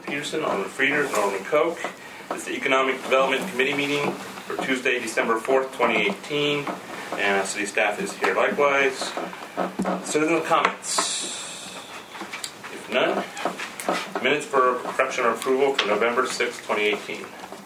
Peterson, Alderman Frieder, and Alderman Koch. It's the Economic Development Committee meeting for Tuesday, December 4th, 2018. And city staff is here likewise. Citizen comments. If none, minutes for correction or approval for November 6th, 2018.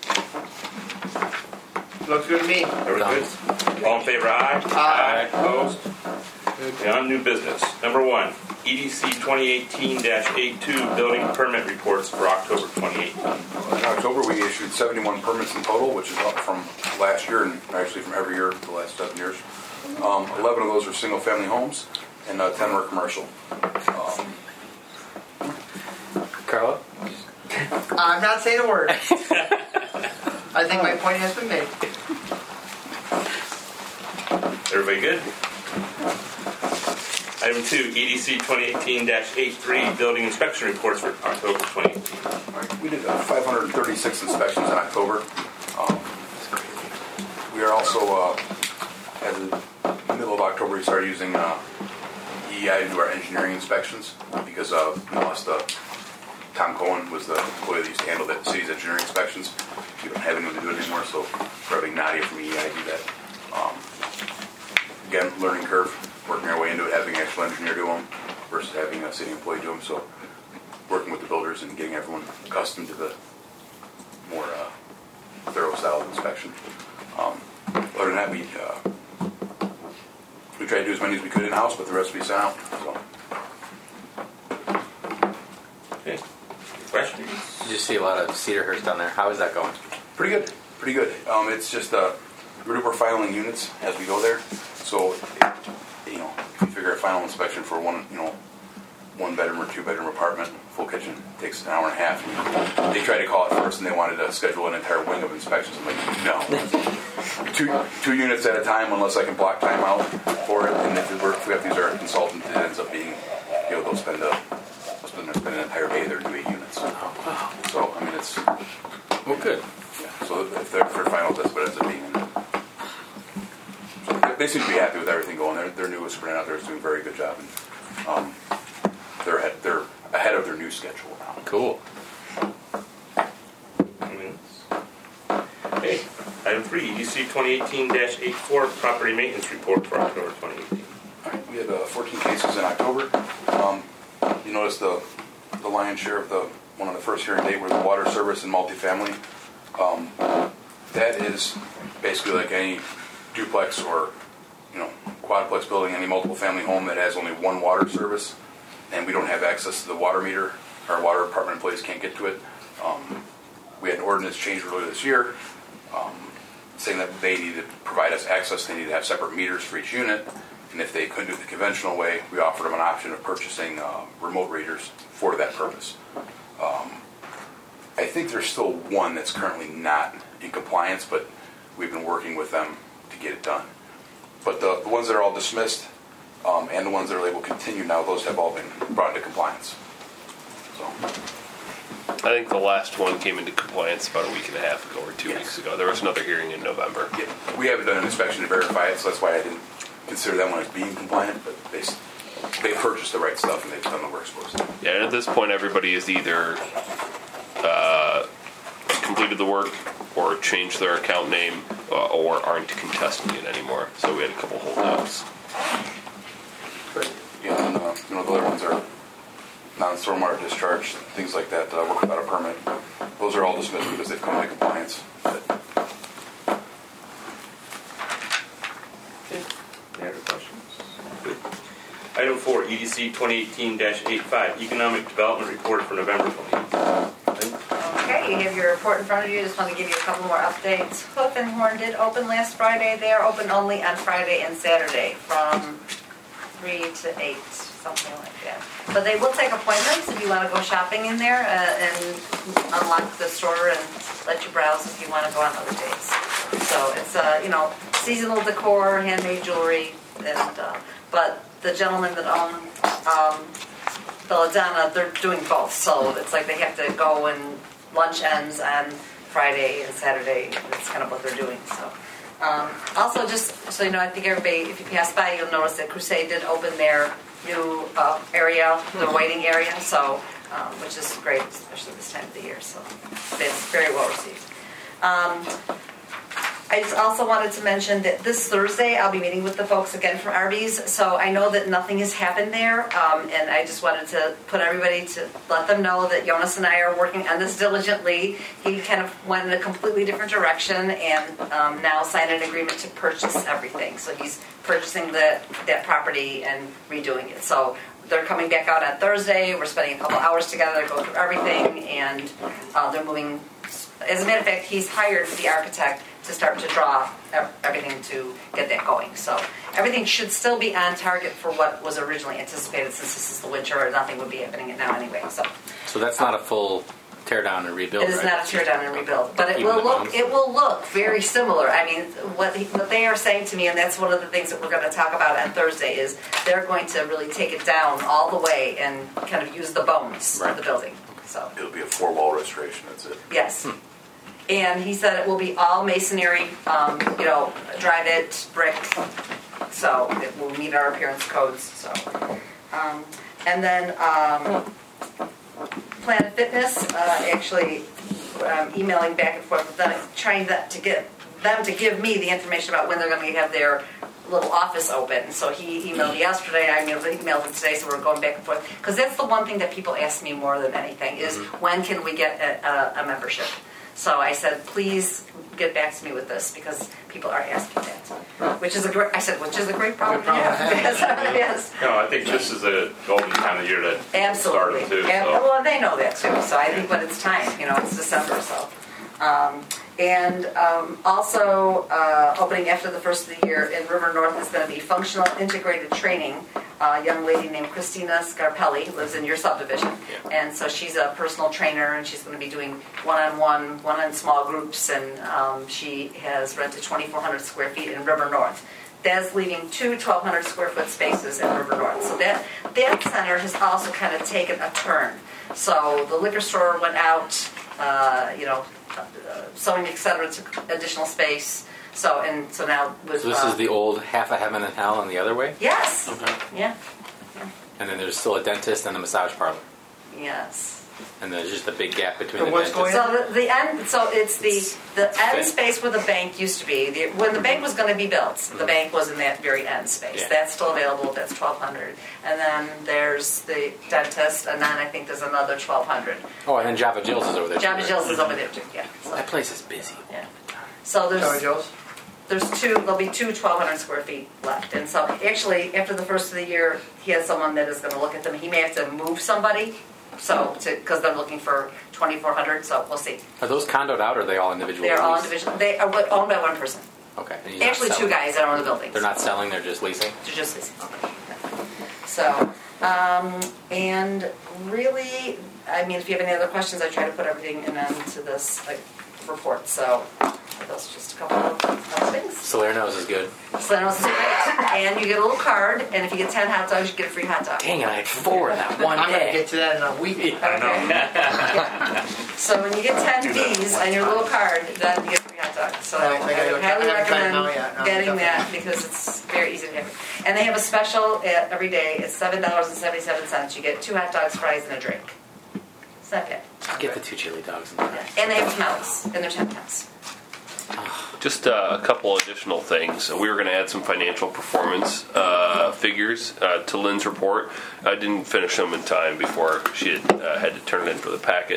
Looks good to me. Everybody good? All in favor, aye? Aye. Opposed? Okay, on new business. Number 1, EDC 2018-82 building permit reports for October 2018. In October, we issued 71 permits in total, which is up from last year and actually from every year for the last 7 years. 11 of those are single-family homes, and 10 were commercial. Carla? I'm not saying a word. I think my point has been made. Everybody good? Item 2, EDC 2018-83 building inspection reports for October 2018. We did 536 inspections in October. We are also, at the middle of October, we started using EEI to do our engineering inspections because we lost Tom Cohen was the employee that used to handle the city's engineering inspections. We don't have anyone to do it anymore, so we're having Nadia from EEI do that. Again, learning curve, working our way into it, having an actual engineer do them versus having a city employee do them. So working with the builders and getting everyone accustomed to the more thorough style of inspection. Other than that, we tried to do as many as we could in-house, but the rest we sent out. So. Okay. Questions? You see a lot of Cedarhurst down there. How is that going? Pretty good. Pretty good. It's just we're filing units as we go there. So, if you figure a final inspection for one bedroom or 2-bedroom apartment, full kitchen, takes an hour and a half. They tried to call it first, and they wanted to schedule an entire wing of inspections. I'm like, no, two units at a time, unless I can block time out for it. And if we have to use our consultant, it ends up being, they'll spend an entire day there to do 8 units. So, I mean, it's Well, good. yeah. So if they're for finals, that's what it ends up being. So they seem to be happy with everything going. Their newest superintendent out there is doing a very good job, and they're ahead of their new schedule now. Cool. Okay. Item 3, EDC 2018-84 property maintenance report for October 2018. All right, we had 14 cases in October. You notice the lion's share of one of the first hearing date were the water service and multifamily. That is basically like any duplex or quadplex building, any multiple family home that has only one water service, and we don't have access to the water meter. Our water department employees can't get to it. We had an ordinance change earlier this year saying that they needed to provide us access. They needed to have separate meters for each unit, and if they couldn't do it the conventional way, we offered them an option of purchasing remote readers for that purpose. I think there's still one that's currently not in compliance, but we've been working with them to get it done. But the ones that are all dismissed and the ones that are labeled continue now, those have all been brought into compliance. So. I think the last one came into compliance about a week and a half ago or 2 weeks ago. There was another hearing in November. Yeah, we haven't done an inspection to verify it, so that's why I didn't consider that one as being compliant, but they purchased the right stuff and they've done the work supposed to. Yeah, and at this point, everybody has either completed the work or changed their account name or aren't contesting it anymore. So we had a couple holdouts. Yeah, and the other ones are non-stormwater discharge, things like that, work without a permit. Those are all dismissed because they've come into compliance. Any other questions? Good. Item 4, EDC 2018-85 economic development report for November 2018. Okay, you have your report in front of you. Just want to give you a couple more updates. Hoof and Horn did open last Friday. They are open only on Friday and Saturday from 3 to 8, something like that. But they will take appointments if you want to go shopping in there and unlock the store and let you browse if you want to go on other days. So it's seasonal decor, handmade jewelry, and but the gentlemen that own Belladonna, they're doing both. So it's like they have to go and lunch ends on Friday and Saturday. That's kind of what they're doing. So. Also, just so you know, I think everybody, if you pass by, you'll notice that Crusade did open their new area, their waiting area. So which is great, especially this time of the year. So it's very well received. I just also wanted to mention that this Thursday I'll be meeting with the folks again from Arby's. So I know that nothing has happened there, and I just wanted to put everybody to let them know that Jonas and I are working on this diligently. He kind of went in a completely different direction and now signed an agreement to purchase everything. So he's purchasing that property and redoing it. So they're coming back out on Thursday. We're spending a couple hours together, go through everything, and they're moving. As a matter of fact, he's hired the architect to start to draw everything to get that going. So everything should still be on target for what was originally anticipated, since this is the winter, or nothing would be happening now anyway. So that's not a full tear down and rebuild. It is right? not a tear down and rebuild, but it Even will the look. bones? It will look very similar. I mean, what they are saying to me, and that's one of the things that we're going to talk about on Thursday, is they're going to really take it down all the way and kind of use the bones of the building. So It'll be a 4-wall restoration, that's it. yes. And he said it will be all masonry, dried it, brick, so it will meet our appearance codes. So, and then Planet Fitness, actually emailing back and forth with them, trying to get them to give me the information about when they're going to have their little office open. So he emailed me yesterday, I emailed him today, so we're going back and forth. Because that's the one thing that people ask me more than anything is, when can we get a membership? So I said, please get back to me with this, because people are asking that. Which is a great problem to have. Yes. No, I think this is a golden time of year to Absolutely. start too. Well, they know that too. So I think when it's time, it's December. So, and also opening after the first of the year in River North is going to be functional integrated training. A young lady named Christina Scarpelli lives in your subdivision, and so she's a personal trainer, and she's going to be doing one in small groups, and she has rented 2,400 square feet in River North. That's leaving 2 1,200 square foot spaces in River North. So that center has also kind of taken a turn. So the liquor store went out, sewing, etc., took additional space. So now with So this is the old half of heaven and hell and the other way? yes, Okay. yeah, And then there's still a dentist and a massage parlor. yes. And there's just a big gap between So the what's dentist. going So the end. So it's the end space where the bank used to be. When the bank was going to be built, the bank was in that very end space. Yeah. That's still available. That's 1,200. And then there's the dentist, and then I think there's another 1,200. Oh, and then Java Jill's is over there. Java too, Jill's right? is over there too. Yeah. So, That place is busy. yeah. So Joey Joe's? there'll be 2 1,200 square feet left. And so actually, after the first of the year, he has someone that is going to look at them. He may have to move somebody, because they're looking for 2,400. So we'll see. Are those condoed out, or are they all individual? They're all leased? individual. They are owned by one person. Okay. And he's not Actually, 2 selling. guys that own the buildings. They're not selling, they're just leasing? They're just leasing. So, and really, I mean, if you have any other questions, I try to put everything into this report. So, those are just a couple of things. Salerno's is good. Salerno's is great. And you get a little card, and if you get 10 hot dogs, you get a free hot dog. Dang it, I had 4 that one I'm going to day. get to that in a week. Okay. Yeah. So when you get 10 Bs on your little card, then you get a free hot dog. So Right, I gotta go I highly I haven't tried it now recommend yet. No, getting that definitely. because it's very easy to have. And they have a special every day. It's $7.77. You get 2 hot dogs, fries, and a drink. It's not bad. Get the 2 chili dogs. Yeah. And they have tamales, and they're 10 pounds. Just a couple additional things. We were going to add some financial performance figures to Lynn's report. I didn't finish them in time before she had to turn it in for the packet.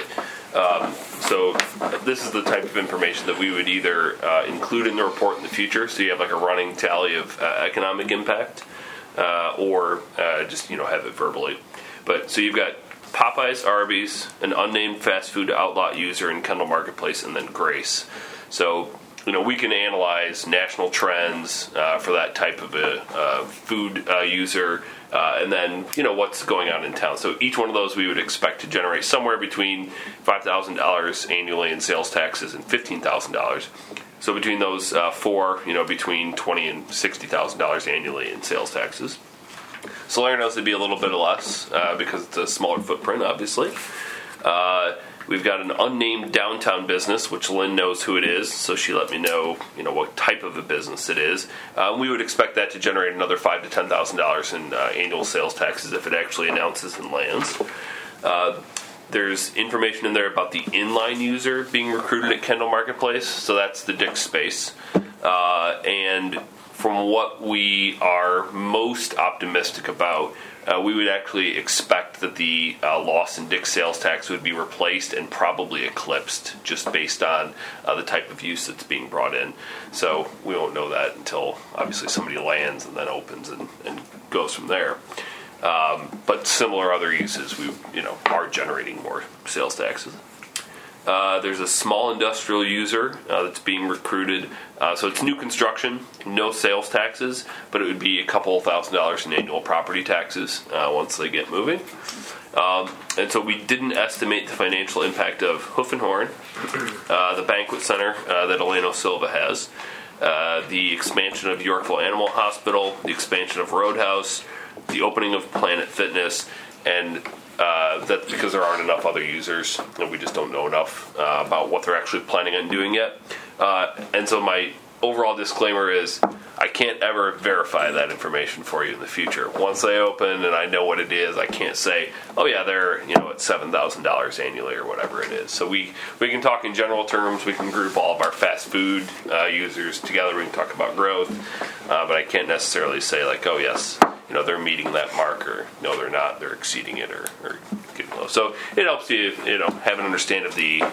So this is the type of information that we would either include in the report in the future, so you have like a running tally of economic impact, or just have it verbally. But so you've got Popeyes, Arby's, an unnamed fast food outlaw user in Kendall Marketplace, and then Grace. So we can analyze national trends for that type of a food user, and then what's going on in town. So each one of those we would expect to generate somewhere between $5,000 annually in sales taxes and $15,000. So between those 4, between $20,000 and $60,000 annually in sales taxes. Salerno's would be a little bit less because it's a smaller footprint, obviously. We've got an unnamed downtown business, which Lynn knows who it is, so she let me know, what type of a business it is. We would expect that to generate another $5,000 to $10,000 in annual sales taxes if it actually announces and lands. There's information in there about the inline user being recruited at Kendall Marketplace, so that's the Dick's space. And from what we are most optimistic about, we would actually expect that the loss in Dick's sales tax would be replaced and probably eclipsed just based on the type of use that's being brought in. So we won't know that until obviously somebody lands and then opens and goes from there. But similar other uses, we are generating more sales taxes. There's a small industrial user that's being recruited. So it's new construction, no sales taxes, but it would be a couple $1,000s in annual property taxes once they get moving. And so we didn't estimate the financial impact of Hoof and Horn, the banquet center that Eleno Silva has, the expansion of Yorkville Animal Hospital, the expansion of Roadhouse, the opening of Planet Fitness, and that's because there aren't enough other users, and we just don't know enough about what they're actually planning on doing yet. And so my overall disclaimer is I can't ever verify that information for you in the future. Once they open and I know what it is, I can't say, oh yeah, they're at $7,000 annually or whatever it is. So we can talk in general terms. We can group all of our fast food users together. We can talk about growth, but I can't necessarily say like, oh yes, they're meeting that mark, or no, they're not. They're exceeding it or getting low. So it helps you, have an understanding of the,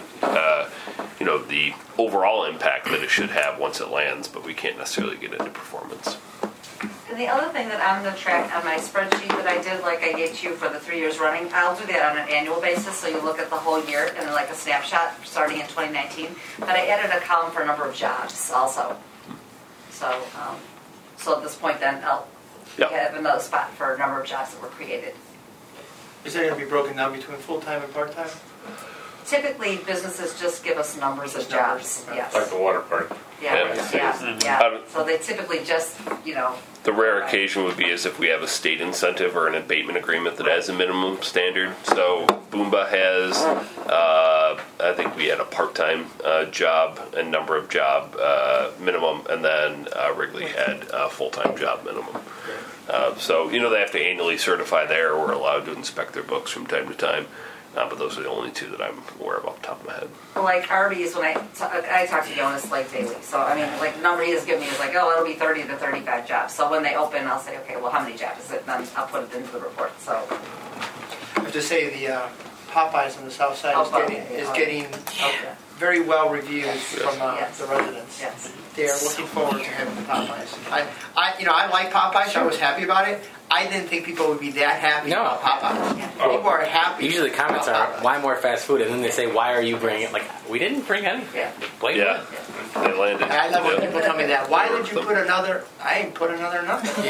the overall impact that it should have once it lands, but we can't necessarily get into performance. And the other thing that I'm going to track on my spreadsheet that I did, like I gave to you for the 3 years running, I'll do that on an annual basis, so you look at the whole year and then like a snapshot starting in 2019. But I added a column for a number of jobs also. So at this point then I'll have another spot for a number of jobs that were created. Is that going to be broken down between full-time and part-time? Typically, businesses just give us numbers of jobs. Okay. Yes. Like the water park. Yeah. So they typically just, The rare occasion would be as if we have a state incentive or an abatement agreement that has a minimum standard. So Boomba has, I think we had a part-time job and number of job minimum, and then Wrigley had a full-time job minimum. So, they have to annually certify there. We're allowed to inspect their books from time to time. But those are the only two that I'm aware of off the top of my head. Like Arby's, when I talk to Jonas like daily. So, the number he has given me is like, it'll be 30 to 35 jobs. So when they open, I'll say, okay, well, how many jobs is it? And then I'll put it into the report. So I have to say the Popeyes on the south side is getting very well reviews from the residents. Yes. They are looking forward to having the Popeyes. I like Popeyes. So I was happy about it. I didn't think people would be that happy about Popeyes. Yeah. People are happy. Usually the comments are, why more fast food? And then they say, why are you bringing it? Like, we didn't bring anything. Yeah. Blame Yeah, they landed. And I love when people tell me that. Why did you put another? I didn't put another nothing.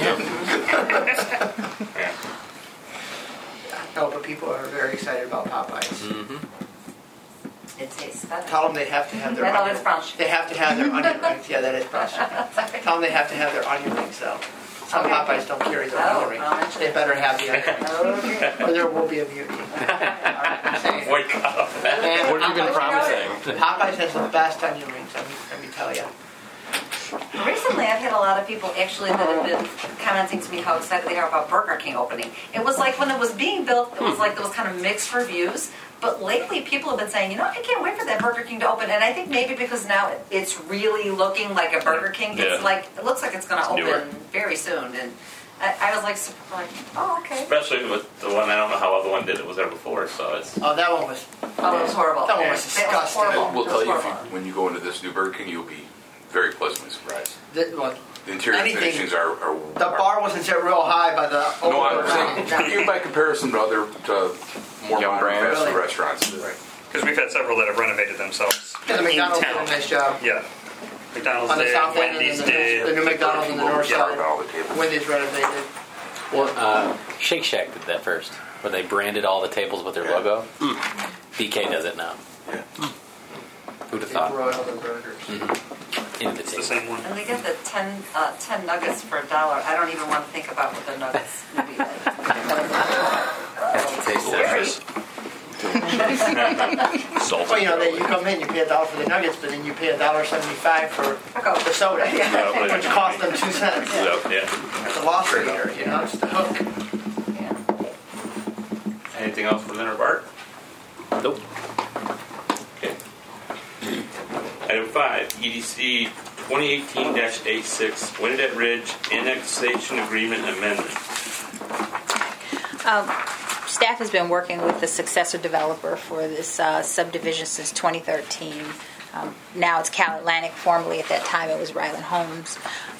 No, but people are very excited about Popeyes. Mm-hmm. It tastes better. Tell them they have to have their No, onion. it's brunch. They have to have their onion rings. Yeah, that is brunch. Tell them they have to have their onion rings, though. Some Okay. Popeyes don't carry their onion rings. I'll mention They it. better have the onion rings. Okay. Or there will be a mutiny. I'm saying. Wake up. And What have you been promising? Popeyes has the best onion rings, let me tell you. Recently, I've had a lot of people actually that have been commenting to me how excited they are about Burger King opening. It was like when it was being built, it was like there was kind of mixed reviews. But lately, people have been saying, I can't wait for that Burger King to open. And I think maybe because now it's really looking like a Burger King. Yeah. It's like it looks like it's going to open newer. very soon. And I was like, oh, okay. Especially with the one, I don't know how other one did it was there before, so it's... Oh, that one was. Oh, it was horrible. That one was It disgusting. horrible. We'll It tell was you horrible. when you go into this new Burger King, you'll be very pleasantly surprised. The The interior finishings are bar wasn't set real high by the old No, I'm Burger saying even by comparison to other more Young modern brands. fast food Really? restaurants. Because we've had several that have renovated themselves Yeah, the McDonald's did town. a nice job. Yeah. McDonald's On the did, south end Wendy's and the did. new McDonald's on the north Yeah, side. about all the tables. Wendy's renovated. Well, Shake Shack did that first, where they branded all the tables with their logo. BK does it now. Yeah. Who'd have They thought? broiled the burgers. Into the It's the table. same one. And they get the 10 nuggets for $1. I don't even want to think about what the nuggets would be like. Tastes delicious. Salted Well, you garlic. come in, you pay $1 for the nuggets, but then you pay $1.75 for Coke. the soda, Yeah. which cost them 2 cents. Yeah. It's a loss leader, it's the hook. Yeah. Anything else for Leonard Bart? EDC 2018-86 Winnedette Ridge Annexation Agreement Amendment. Staff has been working with the successor developer for this subdivision since 2013. Now it's Cal Atlantic. Formerly at that time it was Ryland Homes.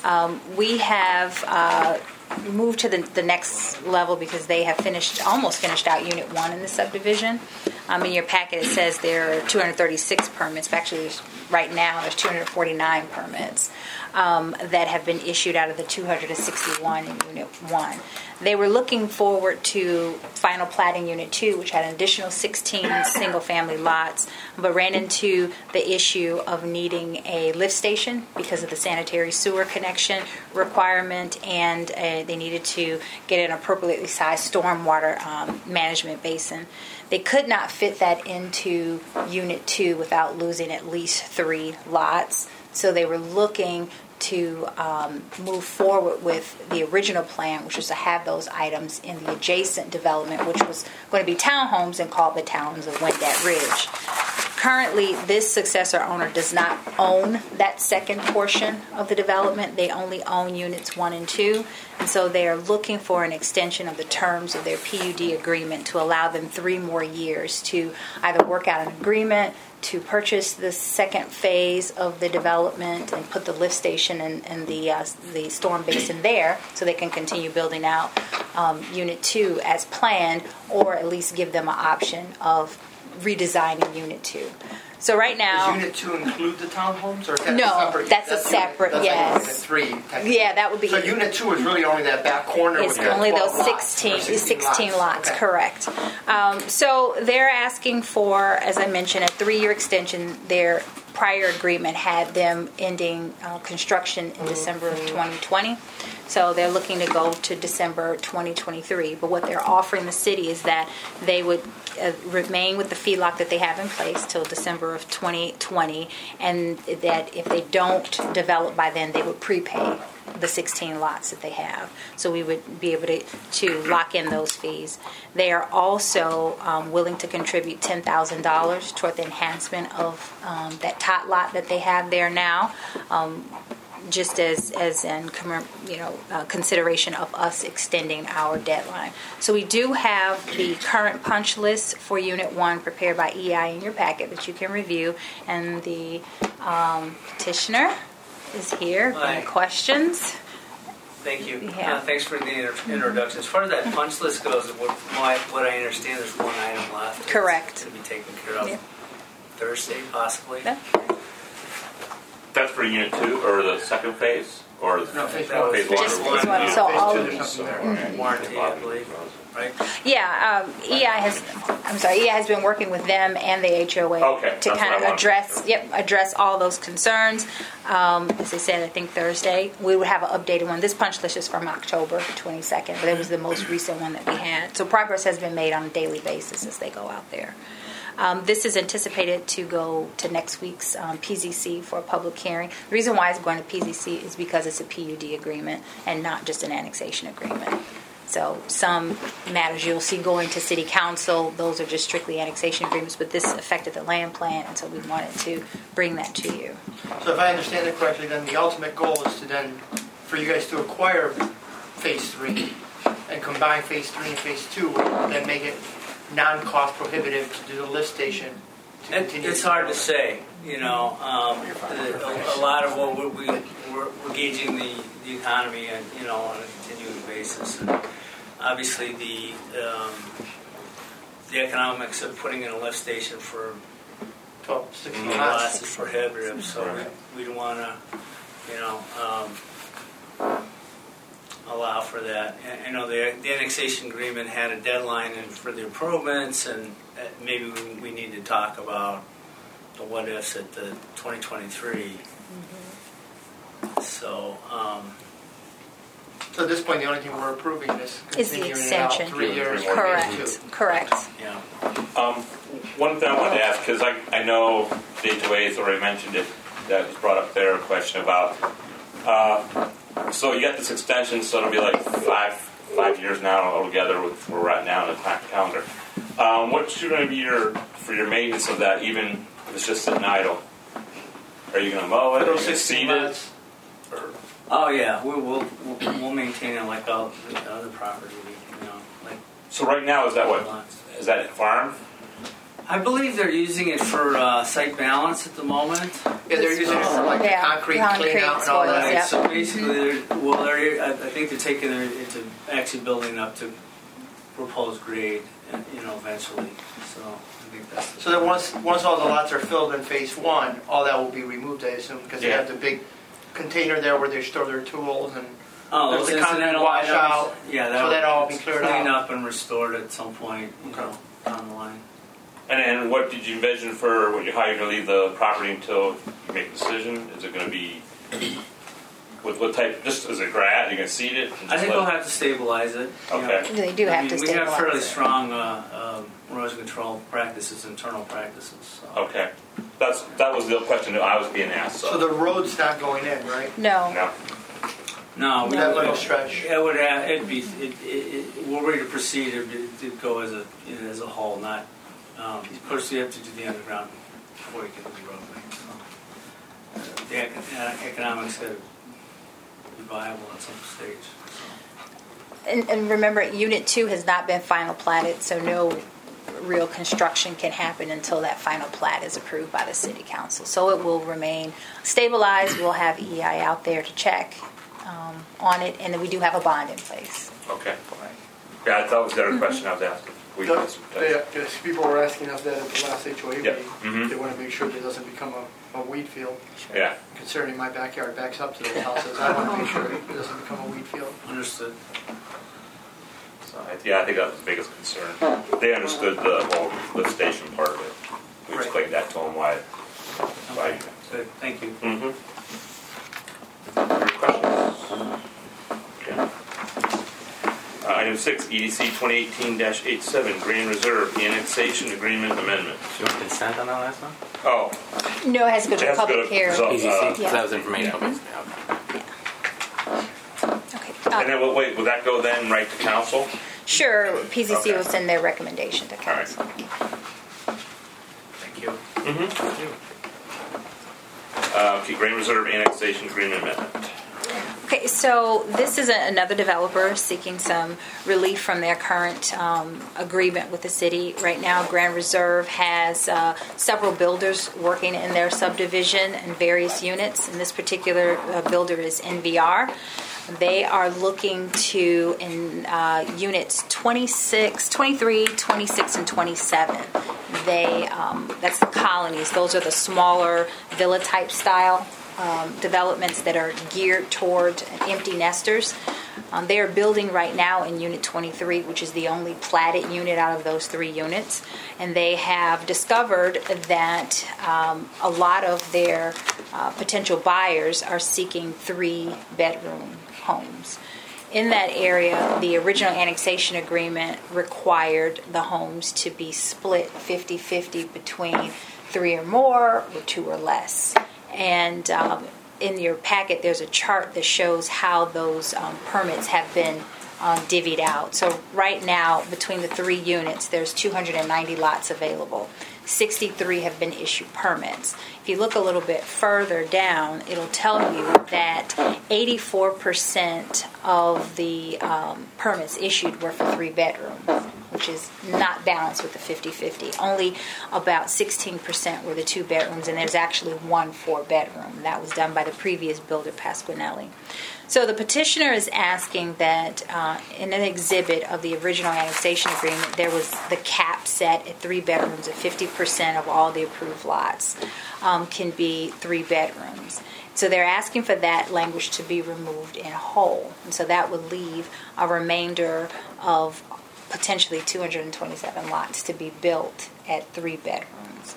We have moved to the next level because they have almost finished out Unit 1 in the subdivision. In your packet it says there are 236 permits. Actually, right now there's 249 permits that have been issued out of the 261 in Unit 1. They were looking forward to final platting Unit 2, which had an additional 16 single-family lots, but ran into the issue of needing a lift station because of the sanitary sewer connection requirement, and they needed to get an appropriately sized stormwater management basin. They could not fit that into Unit 2 without losing at least 3 lots, so they were looking to move forward with the original plan, which was to have those items in the adjacent development, which was going to be townhomes and called the Towns of Winnedette Ridge. Currently, this successor owner does not own that second portion of the development. They only own Units 1 and 2, and so they are looking for an extension of the terms of their PUD agreement to allow them 3 more years to either work out an agreement to purchase the second phase of the development and put the lift station and the storm basin there so they can continue building out Unit 2 as planned, or at least give them an option of redesigning Unit 2. So right now... Does Unit 2 include the townhomes? Or is that no, separate? that's a separate, that's yes. Like Unit 3, technically. Yeah, that would be... So Unit 2 is really only that back corner It's with only 12 those lots, 16 lots, okay. correct. So they're asking for, as I mentioned, a 3-year extension. Their prior agreement had them ending construction in December of 2020. So they're looking to go to December 2023. But what they're offering the city is that they would remain with the feedlot that they have in place till December of 2020, and that if they don't develop by then, they would prepay the 16 lots that they have. So we would be able to lock in those fees. They are also willing to contribute $10,000 toward the enhancement of that tot lot that they have there now, just as in consideration of us extending our deadline. So we do have the current punch list for Unit 1 prepared by EI in your packet that you can review, and the petitioner is here. Hi. Any questions? Thank you. Yeah. Thanks for the introduction. As far as that punch list goes, what I understand, there's one item left. Correct. To be taken care of. Yeah. Thursday, possibly. Yeah. That's for Unit 2, or the second phase? Or No, phase That was phase Just one? phase one. Unit So phase all two. of There's something there. warranty, I believe. Right? Yeah, EI has been working with them and the HOA Okay, to that's kind what I of address all those concerns. As I said, I think Thursday we would have an updated one. This punch list is from October 22nd, but it was the most recent one that we had. So progress has been made on a daily basis as they go out there. This is anticipated to go to next week's PZC for a public hearing. The reason why it's going to PZC is because it's a PUD agreement and not just an annexation agreement. So some matters you'll see going to City Council, those are just strictly annexation agreements, but this affected the land plan, and so we wanted to bring that to you. So if I understand it correctly, then the ultimate goal is to then, for you guys to acquire Phase 3 and combine Phase 3 and Phase 2, then make it non-cost prohibitive to do the lift station. It's hard to say. A lot of what we're gauging the economy and on a continuing basis. And obviously, the economics of putting in a lift station for 16 lots is prohibitive. So we don't want to, allow for that. And, the annexation agreement had a deadline for the improvements, and maybe we need to talk about the what ifs at the 2023. Mm-hmm. So at this point, the only thing we're approving is the extension. 3 years. Correct. Yeah. One thing I wanted to ask, because I know the HOA has already mentioned it, that was brought up there, a question about, so you got this extension, so it'll be like five years now altogether with where we're at now in the calendar. What's going to be for your maintenance of that, even if it's just sitting idle? Are you going to mow it? For Are you those going to 16 seed it? lots. Or- Oh yeah, we'll maintain it like all the other property, like So right now, is that what? lots. Is that farm? I believe they're using it for site balance at the moment. Yeah, they're using it for like the Yeah, concrete concrete clean out and all spoils, that. yeah. So basically, I think they're taking it into actually building up to proposed grade, eventually. So I think that's. So then once all the lots are filled in phase one, all that will be removed, I assume, because they Yeah. have the big container there where they store their tools and Oh, there's those the concrete incidental washout. items, yeah, So that'll all be cleared cleaned out. up and restored at some point, down the line. And what did you envision for how you're going to leave the property until you make a decision? Is it going to be with what type? Just as a grass? You're going to seed it? And I just think let we'll have to stabilize it. Okay. They do have to We have stabilize fairly it. strong erosion control practices, internal practices. So. Okay. That was the question that I was being asked. So the road's not going in, right? No. No. No, we That little stretch. It would have, we're ready to proceed. It'd go as a whole, not. Of course, you have to do the underground before you get to the roadway. So, the economics got to be viable at some stage. So. And remember, Unit 2 has not been final platted, so no real construction can happen until that final plat is approved by the City Council. So it will remain stabilized. We'll have EI out there to check on it, and then we do have a bond in place. Okay. Yeah, that was the other question I was asking. Because people were asking us that at the last HOA meeting. Yep. Mhm. They want to make sure that it doesn't become a weed field. Yeah. Considering my backyard backs up to those houses, I want to make sure it doesn't become a weed field. Understood. So I think that was the biggest concern. They understood the whole lift station part of it. We Right. explained that to them why. Okay. Good. Thank you. Mm-hmm. Other questions? Okay. Item 6, EDC 2018-87, Grand Reserve Annexation Agreement Amendment. Do you want consent on that last one? Oh, No, it has to go it to has to go public to hearing. result- PCC? Yeah. So that was informational. Yeah. Basically. Okay. And then, wait, will that go then right to council? Sure, PCC Okay. will send their recommendation to All right. council. Thank you. Okay, Grand Reserve Annexation Agreement Amendment. Okay, so this is another developer seeking some relief from their current agreement with the city. Right now, Grand Reserve has several builders working in their subdivision in various units, and this particular builder is NVR. They are looking to, in units 26, 23, 26, and 27. That's the colonies. Those are the smaller villa-type style developments that are geared toward empty nesters. They are building right now in Unit 23, which is the only platted unit out of those 3 units. And they have discovered that a lot of their potential buyers are seeking 3-bedroom homes. In that area, the original annexation agreement required the homes to be split 50-50 between 3 or more or 2 or less. And in your packet, there's a chart that shows how those permits have been divvied out. So right now, between the 3 units, there's 290 lots available. 63 have been issued permits. If you look a little bit further down, it'll tell you that 84% of the permits issued were for 3 bedrooms, which is not balanced with the 50-50. Only about 16% were the 2 bedrooms, and there's actually 1 4-bedroom. That was done by the previous builder, Pasquinelli. So the petitioner is asking that in an exhibit of the original annexation agreement, there was the cap set at 3 bedrooms, at 50% of all the approved lots can be 3 bedrooms. So they're asking for that language to be removed in whole. And so that would leave a remainder of potentially 227 lots to be built at 3 bedrooms.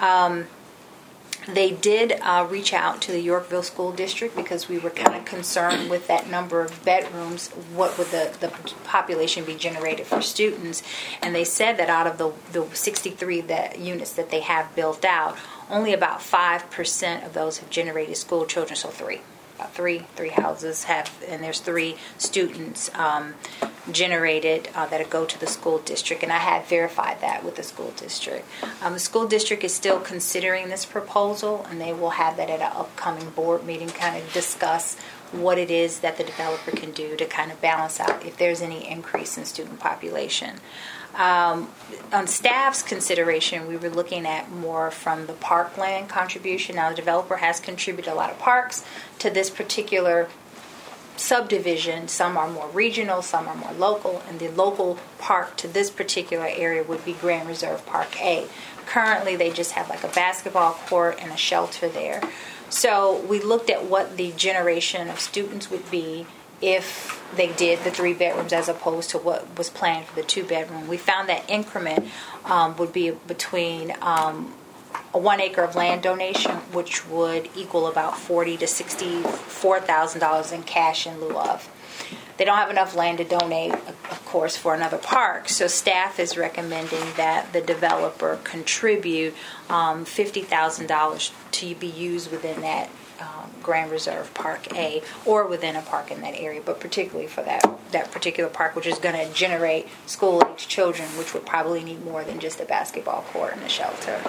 They did reach out to the Yorkville School District because we were kind of concerned with that number of bedrooms. What would the population be generated for students? And they said that out of the 63 units that they have built out, only about 5% of those have generated school children, so 3. About three houses have, and there's 3 students generated that go to the school district, and I have verified that with the school district. The school district is still considering this proposal, and they will have that at an upcoming board meeting, kind of discuss what it is that the developer can do to kind of balance out if there's any increase in student population. On staff's consideration, we were looking at more from the parkland contribution. Now, the developer has contributed a lot of parks to this particular subdivision. Some are more regional, some are more local, and the local park to this particular area would be Grand Reserve Park A. Currently, they just have like a basketball court and a shelter there. So we looked at what the generation of students would be if they did the 3 bedrooms as opposed to what was planned for the 2 bedroom. We found that increment would be between a 1 acre of land donation, which would equal about $40,000 to $64,000 in cash in lieu of. They don't have enough land to donate, of course, for another park, so staff is recommending that the developer contribute $50,000 to be used within that Grand Reserve Park A, or within a park in that area, but particularly for that particular park, which is going to generate school-age children, which would probably need more than just a basketball court and a shelter.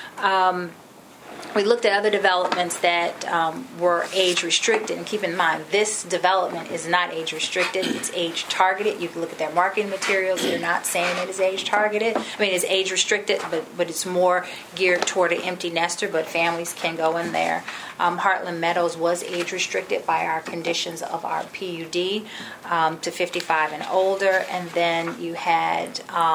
We looked at other developments that were age restricted, and keep in mind, this development is not age restricted, it's age targeted. You can look at their marketing materials, they're not saying it is age targeted. I mean, it's age restricted, but it's more geared toward an empty nester, but families can go in there. Heartland Meadows was age restricted by our conditions of our PUD to 55 and older, and then you had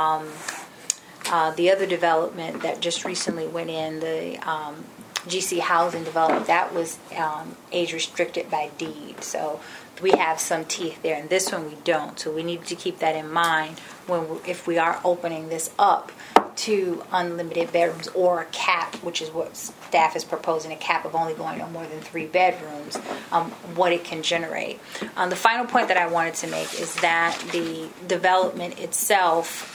the other development that just recently went in, the GC Housing Development, that was age restricted by deed. So we have some teeth there, and this one we don't. So we need to keep that in mind if we are opening this up to unlimited bedrooms, or a cap, which is what staff is proposing, a cap of only going no more than 3 bedrooms, what it can generate. The final point that I wanted to make is that the development itself,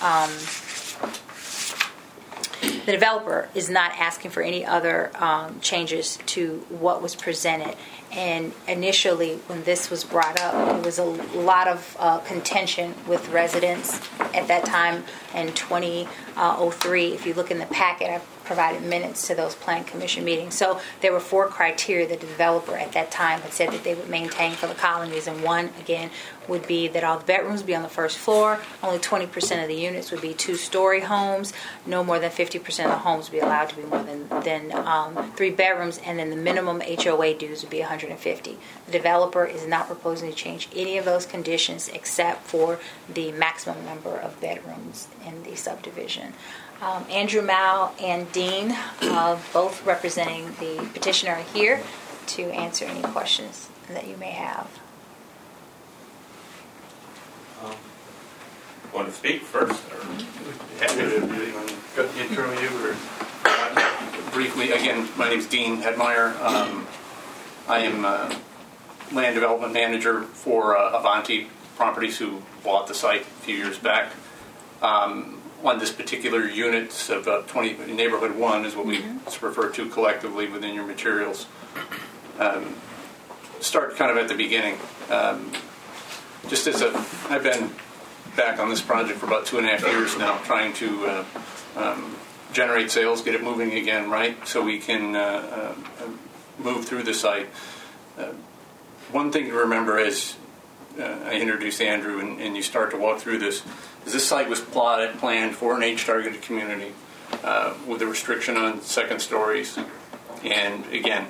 the developer is not asking for any other changes to what was presented. And initially, when this was brought up, there was a lot of contention with residents at that time in 2003. If you look in the packet, I provided minutes to those Plan Commission meetings. So there were 4 criteria that the developer at that time had said that they would maintain for the colonies. And one, again, would be that all the bedrooms be on the first floor, only 20% of the units would be 2-story homes, no more than 50% of the homes would be allowed to be more than 3 bedrooms, and then the minimum HOA dues would be $150. The developer is not proposing to change any of those conditions except for the maximum number of bedrooms in the subdivision. Andrew Mao and Dean, both representing the petitioner, are here to answer any questions that you may have. Want to speak first? Happy to intro you. Or briefly, again, my name is Dean Hedmeyer. I am land development manager for Avanti Properties, who bought the site a few years back. On this particular unit of 20, neighborhood 1 is what we refer to collectively within your materials. Start kind of at the beginning. Just as I've been back on this project for about 2.5 years now, trying to generate sales, get it moving again, right, so we can move through the site. One thing to remember as I introduce Andrew and you start to walk through this, is this site was planned for an age-targeted community with a restriction on second stories, and again,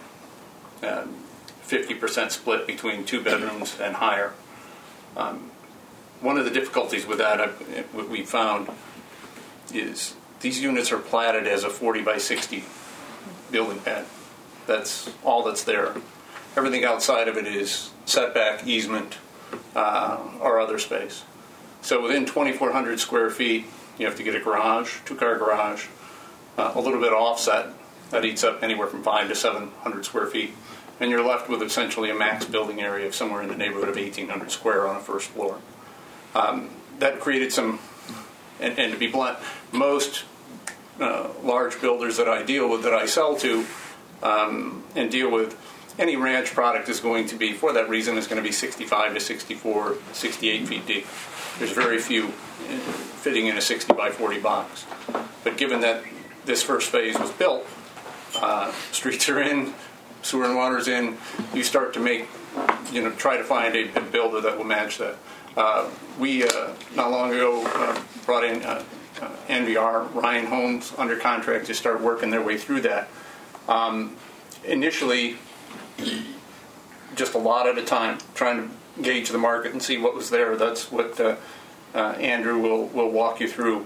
50% split between 2 bedrooms and higher. One of the difficulties with that, what we found, is these units are platted as a 40 by 60 building pad. That's all that's there. Everything outside of it is setback, easement, or other space. So within 2,400 square feet, you have to get a garage, 2-car garage, a little bit offset. That eats up anywhere from 500 to 700 square feet. And you're left with essentially a max building area of somewhere in the neighborhood of 1,800 square on a first floor. That created some, and to be blunt, most large builders that I deal with, that I sell to and deal with, any ranch product is going to be, for that reason, is going to be 65 to 64, 68 feet deep. There's very few fitting in a 60 by 40 box. But given that this first phase was built, streets are in, sewer and water's in, you start to make, try to find a builder that will match that. We, not long ago, brought in NVR, Ryan Homes, under contract to start working their way through that. Initially, just a lot at a time, trying to gauge the market and see what was there. That's what Andrew will walk you through.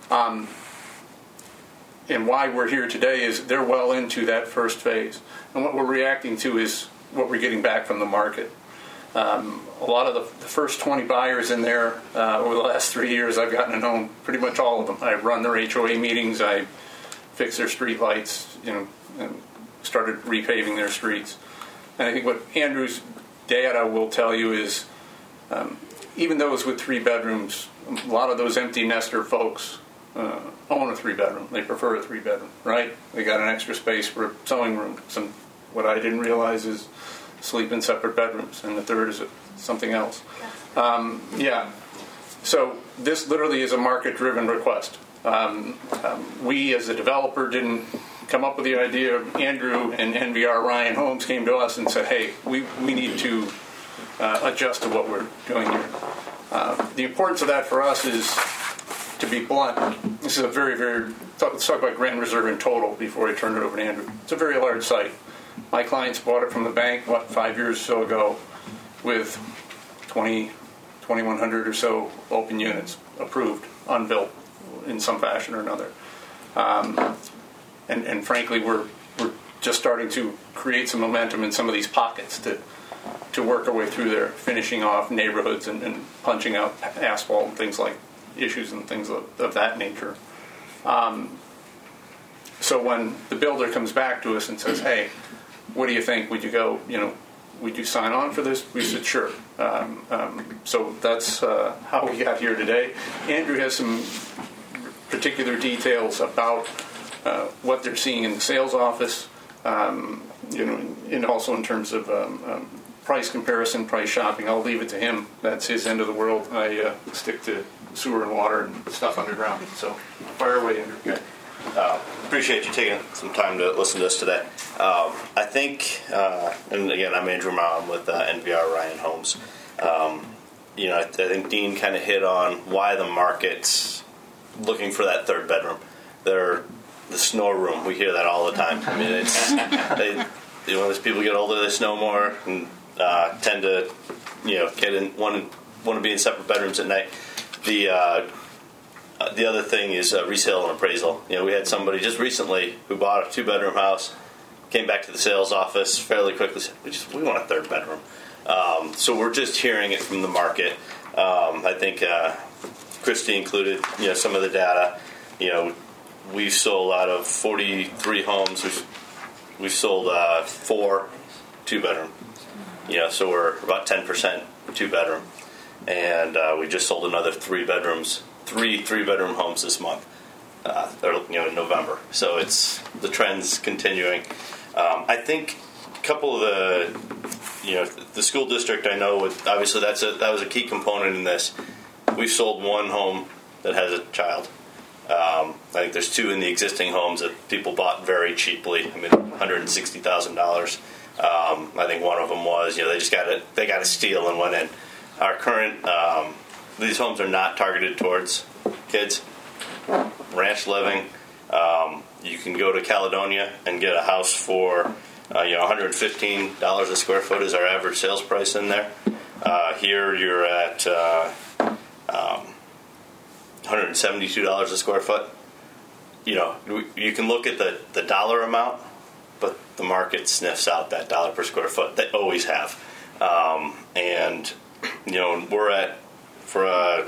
And why we're here today is they're well into that first phase. And what we're reacting to is what we're getting back from the market. A lot of the first 20 buyers in there over the last 3 years, I've gotten to know pretty much all of them. I run their HOA meetings. I fix their street lights, and started repaving their streets. And I think what Andrew's data will tell you is even those with 3 bedrooms, a lot of those empty nester folks own a 3-bedroom. They prefer a 3-bedroom, right? They got an extra space for a sewing room. What I didn't realize is sleep in separate bedrooms, and the third is something else. So this literally is a market-driven request. We, as a developer, didn't come up with the idea. Andrew and NVR Ryan Homes came to us and said, hey, we need to adjust to what we're doing here. The importance of that for us is, to be blunt, this is a very, very, let's talk about Grand Reserve in total before I turn it over to Andrew. It's a very large site. My clients bought it from the bank, 5 years or so ago, with 2,100 or so open units approved, unbuilt in some fashion or another. And frankly, we're just starting to create some momentum in some of these pockets to work our way through there, finishing off neighborhoods and punching out asphalt and things like issues and things of that nature. So when the builder comes back to us and says, hey, what do you think? Would you go, would you sign on for this? We said, sure. So that's how we got here today. Andrew has some particular details about what they're seeing in the sales office, and also in terms of price comparison, price shopping. I'll leave it to him. That's his end of the world. I stick to sewer and water and stuff underground. So fire away, Andrew. Okay. Appreciate you taking some time to listen to us today. I think, and again, I'm Andrew Mauer with NVR Ryan Homes. I think Dean kind of hit on why the market's looking for that 3rd bedroom. The snore room, we hear that all the time. I mean, it's as people get older, they snore more and tend to, get in want to be in separate bedrooms at night. The other thing is resale and appraisal. We had somebody just recently who bought a 2-bedroom house, came back to the sales office fairly quickly, said, we want a 3rd bedroom. So we're just hearing it from the market. I think Christy included, some of the data. We've sold out of 43 homes. We've sold 4 2-bedroom. So we're about 10% 2-bedroom, and we just sold another 3 bedrooms. 3 3-bedroom homes this month, in November. So it's the trend's continuing. I think a couple of the school district, I know, obviously that was a key component in this. We've sold 1 home that has a child. I think there's 2 in the existing homes that people bought very cheaply. I mean, $160,000. I think one of them was, they got a steal and went in. Our current. These homes are not targeted towards kids. Ranch living. You can go to Caledonia and get a house for $115 a square foot is our average sales price in there. Here you're at $172 a square foot. You can look at the dollar amount, but the market sniffs out that dollar per square foot. They always have. And we're at, for a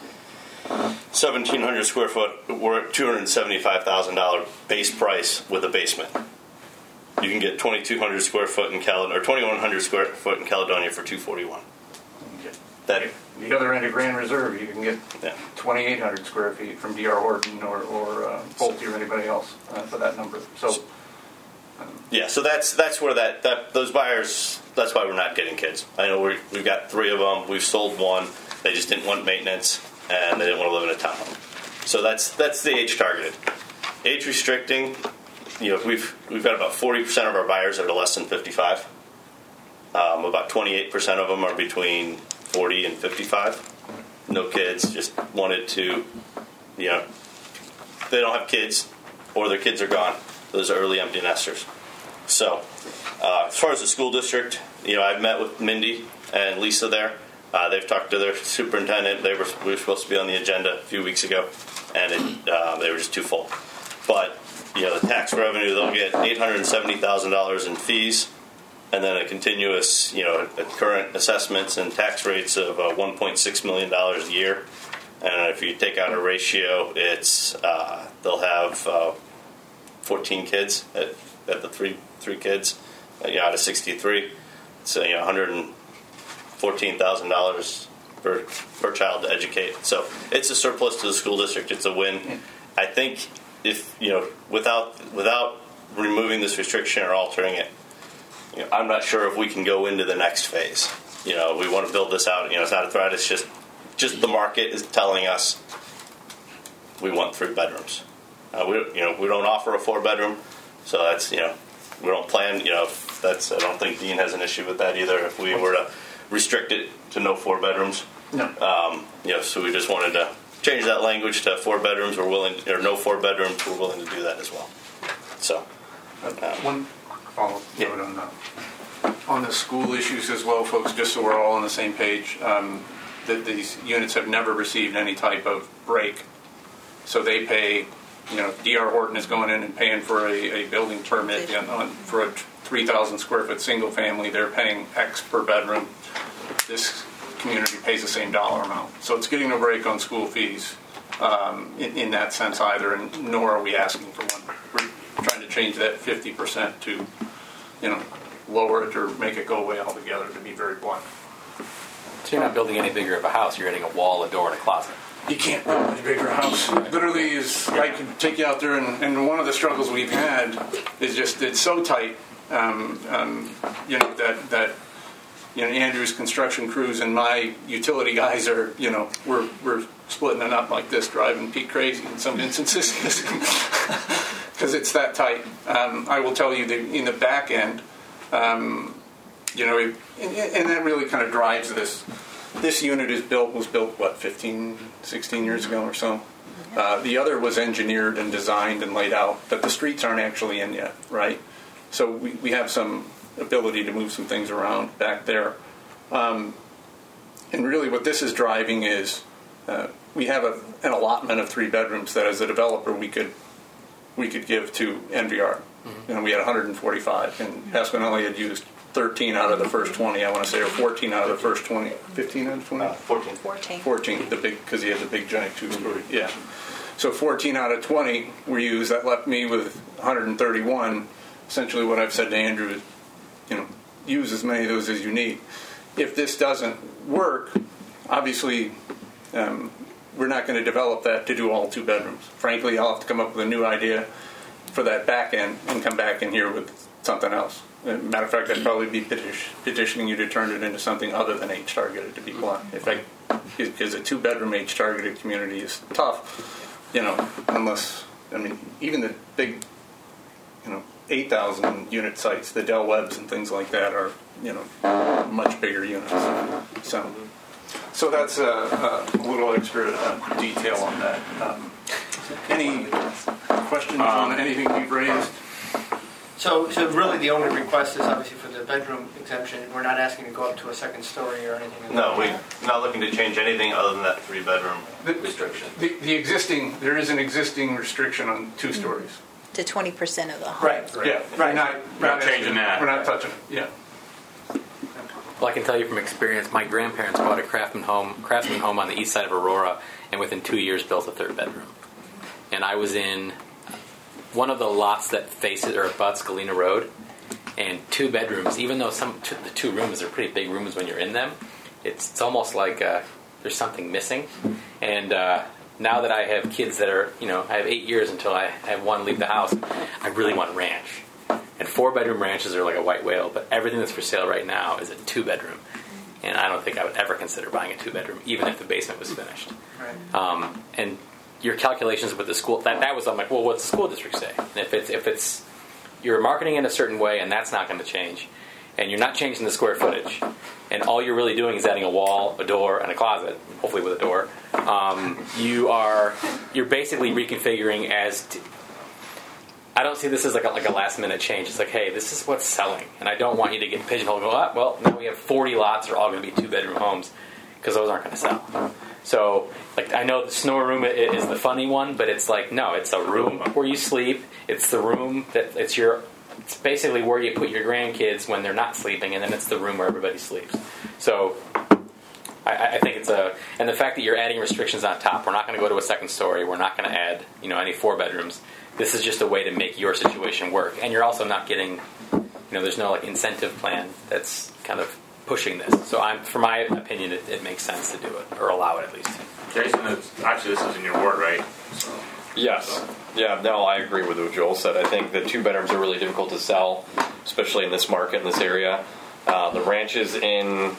1,700 square foot, we're at $275,000 base price with a basement. You can get 2,200 square foot in Caledonia, or 2,100 square foot in Caledonia for $241. The other end of Grand Reserve, you can get 2,800 square feet from D.R. Horton or Pulte or anybody else for that number. So Yeah, so that's where that those buyers. That's why we're not getting kids. I know we've got 3 of them. We've sold 1. They just didn't want maintenance, and they didn't want to live in a townhome. So that's the age targeted. Age restricting. We've got about 40% of our buyers that are less than 55. About 28% of them are between 40 and 55. No kids. Just wanted to, they don't have kids, or their kids are gone. Those are early empty nesters. So, as far as the school district, I've met with Mindy and Lisa there. They've talked to their superintendent. We were supposed to be on the agenda a few weeks ago, and they were just too full. But, the tax revenue, they'll get $870,000 in fees, and then a continuous, current assessments and tax rates of $1.6 million a year. And if you take out a ratio, it's they'll have 14 kids at the three kids, out of 63. So $114,000 per child to educate. So it's a surplus to the school district. It's a win. I think if without removing this restriction or altering it, I'm not sure if we can go into the next phase. We want to build this out. It's not a threat. It's just the market is telling us we want 3 bedrooms. We don't offer a 4-bedroom, so that's we don't plan. I don't think Dean has an issue with that either. If we were to restrict it to no 4 bedrooms, No. So we just wanted to change that language to 4 bedrooms. We're willing, or no 4 bedrooms. We're willing to do that as well. So one follow-up note on the school issues as well, folks. Just so we're all on the same page, that these units have never received any type of break, so they pay. D.R. Horton is going in and paying for a building permit for a 3,000 square foot single family. They're paying X per bedroom. This community pays the same dollar amount. So it's getting no break on school fees in that sense either, and nor are we asking for one. We're trying to change that 50% to, lower it or make it go away altogether, to be very blunt. So you're not building any bigger of a house. You're adding a wall, a door, and a closet. You can't build a bigger house. Literally, I can take you out there, and one of the struggles we've had is just it's so tight. That Andrew's construction crews and my utility guys are, we're splitting it up like this, driving Pete crazy in some instances because it's that tight. I will tell you that in the back end, and that really kind of drives this. This unit was built, 16 years ago or so? The other was engineered and designed and laid out, but the streets aren't actually in yet, right? So we have some ability to move some things around back there. And really what this is driving is we have an allotment of 3 bedrooms that as a developer we could give to NVR. Mm-hmm. We had 145, and Pasquinelli had used 13 out of the first 20, I want to say, or 14 out of the first 20. 15 out of 20? 14, because he had the big giant 2-story. Yeah. So 14 out of 20 were used. That left me with 131. Essentially what I've said to Andrew is, use as many of those as you need. If this doesn't work, obviously we're not going to develop that to do all 2 bedrooms. Frankly, I'll have to come up with a new idea for that back end and come back in here with something else. Matter of fact, I'd probably be petitioning you to turn it into something other than age-targeted, to be blunt. Because a 2-bedroom age-targeted community is tough, unless, even the big, 8,000 unit sites, the Del Webbs and things like that are, much bigger units. So that's a little extra detail on that. Any questions on anything we've raised? So really the only request is obviously for the bedroom exemption. We're not asking to go up to a 2nd story or anything. No, we're not looking to change anything other than that 3-bedroom restriction. There is an existing restriction on 2 stories. To 20% of the home. Right. Yeah. Right. We're not changing that. We're not touching it. Yeah. Well, I can tell you from experience, my grandparents bought a craftsman home on the east side of Aurora, and within 2 years built a 3rd bedroom. And I was in one of the lots that faces or abuts Galena Road, and 2 bedrooms. Even though the 2 rooms are pretty big rooms when you're in them, it's almost like there's something missing. And now that I have kids that are, I have 8 years until I have one leave the house, I really want ranch. And 4-bedroom ranches are like a white whale, but everything that's for sale right now is a 2-bedroom. And I don't think I would ever consider buying a 2-bedroom, even if the basement was finished. Right. And your calculations with the school, that was, I'm like, well, what's the school district say? And if it's you're marketing in a certain way, and that's not going to change, and you're not changing the square footage, and all you're really doing is adding a wall, a door, and a closet, hopefully with a door, you're basically reconfiguring I don't see this as like a last minute change. It's like, hey, this is what's selling, and I don't want you to get pigeonholed and go, well, now we have 40 lots that are all going to be 2-bedroom homes, because those aren't going to sell. So, like, I know the snore room is the funny one, but it's like, no, it's a room where you sleep. It's the room it's basically where you put your grandkids when they're not sleeping, and then it's the room where everybody sleeps. So, I think and the fact that you're adding restrictions on top, we're not going to go to a second story, we're not going to add, any 4-bedrooms. This is just a way to make your situation work. And you're also not getting, there's no like incentive plan that's kind of pushing this. So for my opinion, it makes sense to do it, or allow it at least. Jason, actually this is in your ward, right? So, yes. Yeah, no, I agree with what Joel said. I think the 2-bedrooms are really difficult to sell, especially in this market, in this area. The ranches in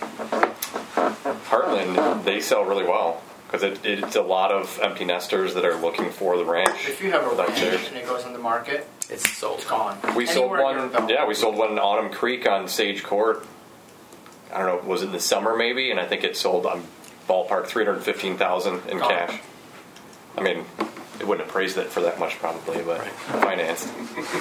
Heartland, they sell really well. Because it's a lot of empty nesters that are looking for the ranch. If you have a ranch and it goes on the market, it's sold. It's gone. We sold one. Yeah, we sold one in Autumn Creek on Sage Court. I don't know, was it in the summer maybe? And I think it sold on ballpark $315,000 in cash. I mean, it wouldn't have praised it for that much probably, but financed.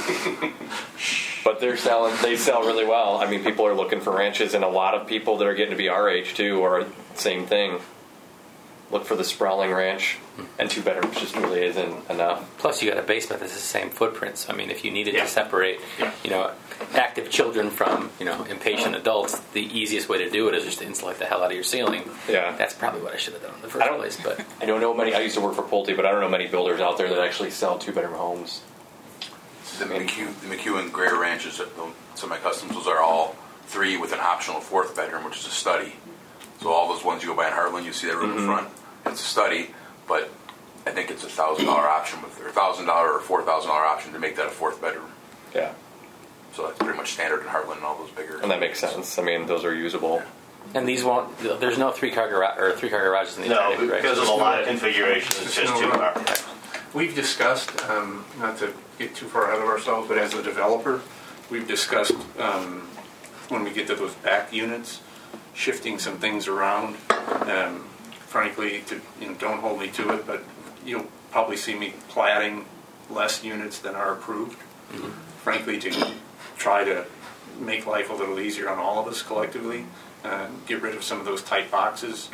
But they sell really well. I mean, people are looking for ranches, and a lot of people that are getting to be our age too are same thing. Look for the sprawling ranch, and 2 bedrooms just really isn't enough. Plus, you got a basement that's the same footprint. So, I mean, if you needed to separate, active children from, impatient adults, the easiest way to do it is just to insulate the hell out of your ceiling. Yeah, that's probably what I should have done in the first place. But I don't know many. I used to work for Pulte, but I don't know many builders out there that actually sell 2-bedroom homes. The McHugh and Greer ranches, some of my customers, those are all 3 with an optional 4th bedroom, which is a study. So all those ones you go by in Heartland, you see that room in front. It's a study, but I think it's $1,000 option, or $1,000 or $4,000 option to make that a 4th bedroom. Yeah. So that's pretty much standard in Heartland and all those bigger. And that makes sense. I mean, those are usable. And these won't. There's no 3-car garage or 3-car garages in these. No, because of a lot of configurations, it's just 2-car. We've discussed, not to get too far ahead of ourselves, but as a developer, we've discussed when we get to those back units, shifting some things around. Frankly, don't hold me to it, but you'll probably see me platting less units than are approved. Mm-hmm. Frankly, to try to make life a little easier on all of us collectively, get rid of some of those tight boxes.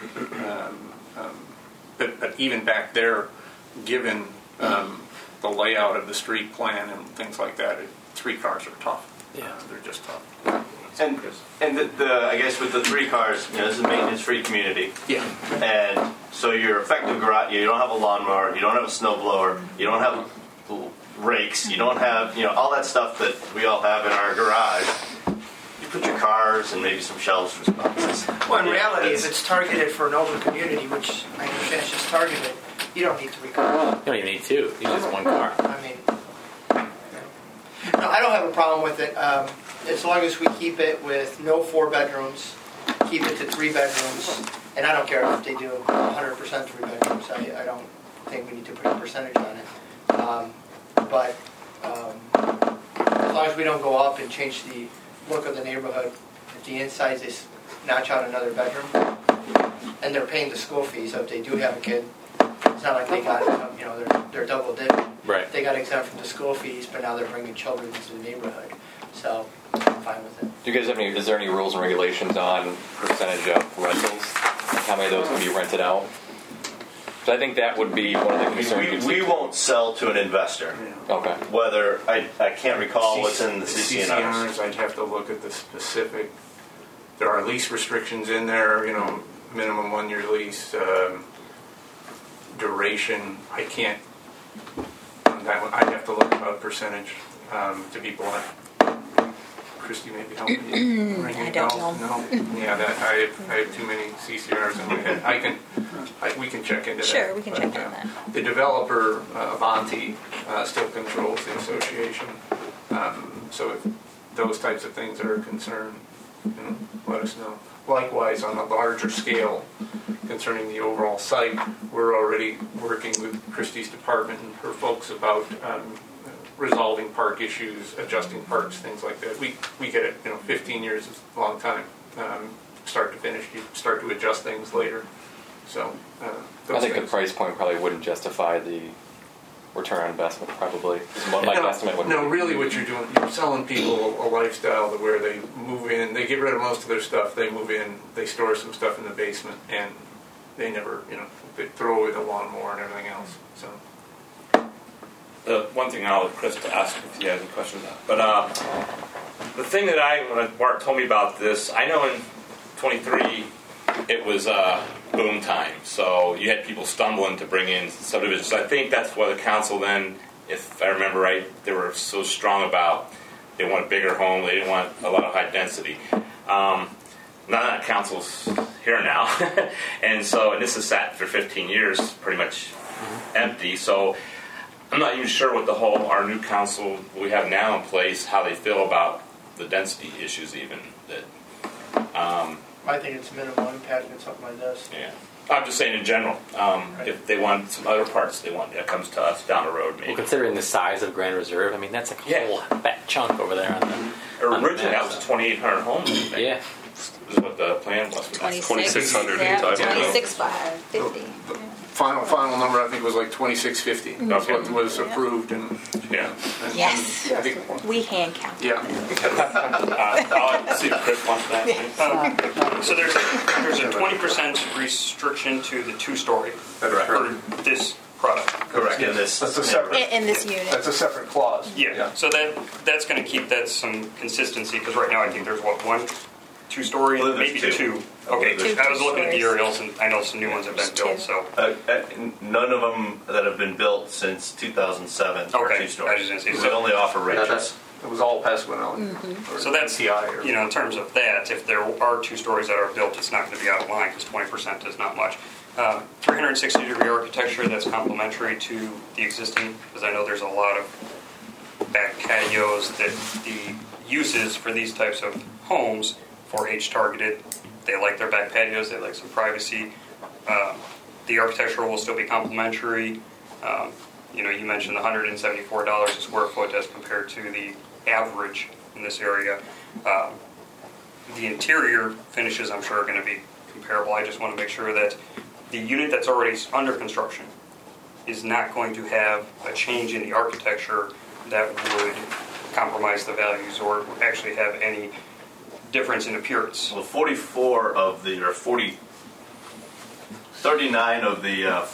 But even back there, given the layout of the street plan and things like that, 3 cars are tough. Yeah, they're just tough. And I guess with the 3 cars, this is a maintenance-free community. Yeah. And so your effective garage, you don't have a lawnmower, you don't have a snowblower, you don't have rakes, you don't have all that stuff that we all have in our garage. You put your cars and maybe some shelves for some boxes. Well, in reality, if it's targeted for an older community, which I understand it's just targeted, you don't need 3 cars. You don't even need 2. You just 1 car. I mean, no, I don't have a problem with it. As long as we keep it with no 4 bedrooms, keep it to 3 bedrooms, and I don't care if they do 100% 3 bedrooms. I don't think we need to put a percentage on it. But as long as we don't go up and change the look of the neighborhood, if the inside is notch out another bedroom, and they're paying the school fee, so if they do have a kid, it's not like they got, they're double dipping. Right. They got exempt from the school fees, but now they're bringing children into the neighborhood. So I'm fine with it. Do you guys have is there any rules and regulations on percentage of rentals? How many of those can be rented out? So I think that would be one of the concerns. We won't sell to an investor. Okay. Whether, I can't recall what's in the CCNRs. I'd have to look at the specific. There are lease restrictions in there, minimum 1-year lease, duration. I can't, on that one, I'd have to look about percentage to be blunt. Christy, maybe help me. I don't know. No. Yeah, I have too many CCRs in my head. We can check into that. Sure, we can check into that. The developer, Avanti, still controls the association. So if those types of things are a concern, let us know. Likewise, on a larger scale, concerning the overall site, we're already working with Christie's department and her folks about resolving park issues, adjusting parks, things like that. We get it, 15 years is a long time. Start to finish, you start to adjust things later. So, I think the price point probably wouldn't justify the return on investment, probably. My estimate would. No, really what you're doing, you're selling people a lifestyle to where they move in, they get rid of most of their stuff, they move in, they store some stuff in the basement, and they never, they throw away the lawnmower and everything else. So. The one thing I'll let Chris to ask if you have any questions about. But the thing that when Bart told me about this, I know in 23 it was boom time. So you had people stumbling to bring in subdivisions. So I think that's why the council then, if I remember right, they were so strong about they want a bigger home, they didn't want a lot of high density. None of that council's here now. and this has sat for 15 years pretty much empty. So I'm not even sure what our new council we have now in place, how they feel about the density issues even. I think it's minimal impact in something like this. Yeah. I'm just saying in general, if they want some other parts that comes to us down the road maybe. Well, considering the size of Grand Reserve, I mean, that's a whole fat chunk over there. Originally that was 2,800 homes, I think. Yeah. This is what the plan was. 2,600. Yeah, 26,550. Final number I think was like 2,650. That's what was approved, and Yes. I think, We hand count. yeah. I'll see if Chris wants that. So there's a 20% restriction to the two-story for this product. Correct. In this, That's a separate. In this unit. That's a separate clause. Yeah. So that's going to keep that some consistency because right now I think there's one two-story, I believe maybe there's two. two. Okay, Two I was looking at the stories. aerials and I know some new ones have been built. So none of them that have been built since 2007 are Okay, two I stories. was gonna say, We so- only offer ranches. It was all Pasquinelli. So that's, TI or in terms of that, if there are two stories that are built, it's not going to be out of line because 20% is not much. 360-degree architecture that's complementary to the existing, because I know there's a lot of back patios that the uses for these types of homes, 4H targeted, they like their back patios, they like some privacy. The architectural will still be complementary. You mentioned the $174 a square foot as compared to the average in this area. The interior finishes, I'm sure, are going to be comparable. I just want to make sure that the unit that's already under construction is not going to have a change in the architecture that would compromise the values or actually have any difference in appearance. Well, 39 of the,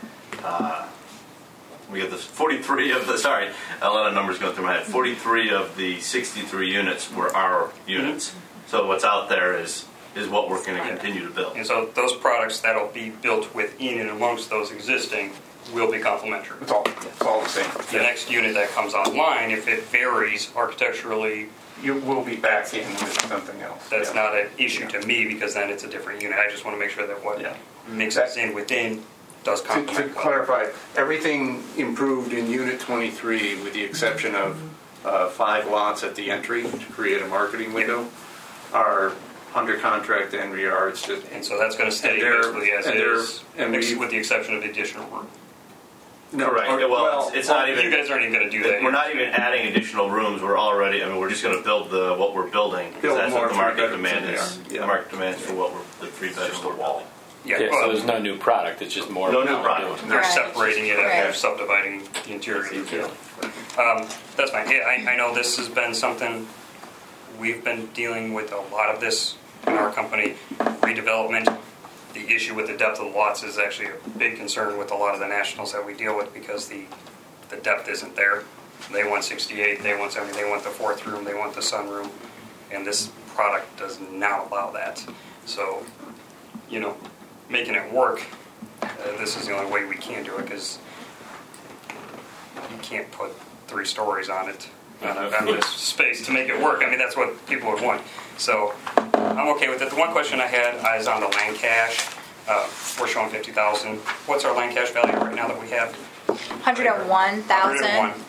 we have this 43 of the, sorry, a lot of numbers going through my head. 43 of the 63 units were our units. So what's out there is what we're going to continue to build. And so those products that'll be built within and amongst those existing will be complementary. It's all the same. The next unit that comes online, if it varies architecturally, You will be back in with something else. that's not an issue to me because then it's a different unit. I just want to make sure that what mixes in within does To complement. clarify, everything improved in Unit 23 with the exception of 5 lots at the entry to create a marketing window are under contract and we are. It's just And so that's going to stay And they're- basically as and it they're- is, and we- with the exception of the additional room. no, Correct. or- Well, it's not even. You guys aren't even going to do that. We're not even adding additional rooms. We're already. I mean, we're just going to build what we're building. Build That's more what the market three-bedrooms demand in is. there. Yeah. The market demand for what we're the 3-bedroom we're building. Yeah, Yeah, well, so there's no new product. It's just more. No of new what we're product. doing. they're Right. separating it and they're Right. subdividing the interior. That's fine. Yeah, I know this has been something we've been dealing with a lot of this in our company. Redevelopment, the issue with the depth of the lots is actually a big concern with a lot of the nationals that we deal with because the depth isn't there. They want 68, they want 70, they want the 4th room, they want the sunroom, and this product does not allow that. So, making it work, this is the only way we can do it because you can't put 3 stories on it, on this space to make it work. I mean, that's what people would want. So I'm okay with it. The one question I had is on the land cash. We're showing 50,000. What's our land cash value right now that we have? 101,000. 101.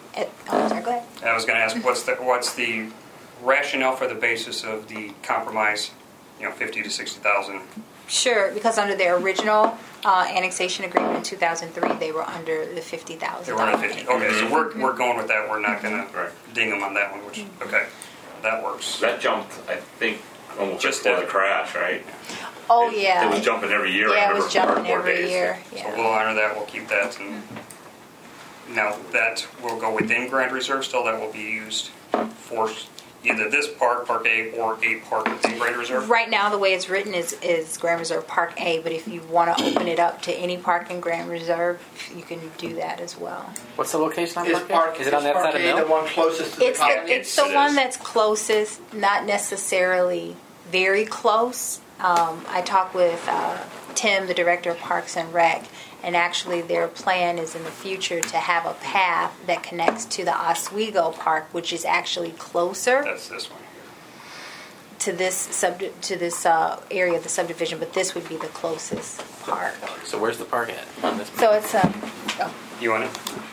sorry, go ahead. I was going to ask, what's the rationale for the basis of the compromise, 50 to 60,000? Sure, because under their original annexation agreement in 2003, they were under the 50,000. They were under 50. Okay, so we're going with that. We're not going to ding them on that one, which, okay, that works. That jumped, I think, almost Just before that. the crash, right? Oh, It yeah. was jumping every year. I Yeah, it remember was jumping cardboard every days. year. So Yeah. we'll honor that. We'll keep that. And now that will go within Grand Reserve still. That will be used for either this park, Park A, or a park within Grand Reserve. Right now, the way it's written is Grand Reserve Park A, but if you want to open it up to any park in Grand Reserve, you can do that as well. What's the location on Is Park A? Is it on that Park side of A the Mill? one closest to the It's colony? it's the It one is. that's closest, not necessarily very close. I talked with Tim, the director of Parks and Rec, and actually their plan is in the future to have a path that connects to the Oswego Park, which is actually closer That's this one. to this area of the subdivision, but this would be the closest park. So where's the park at on this? So it's You want it?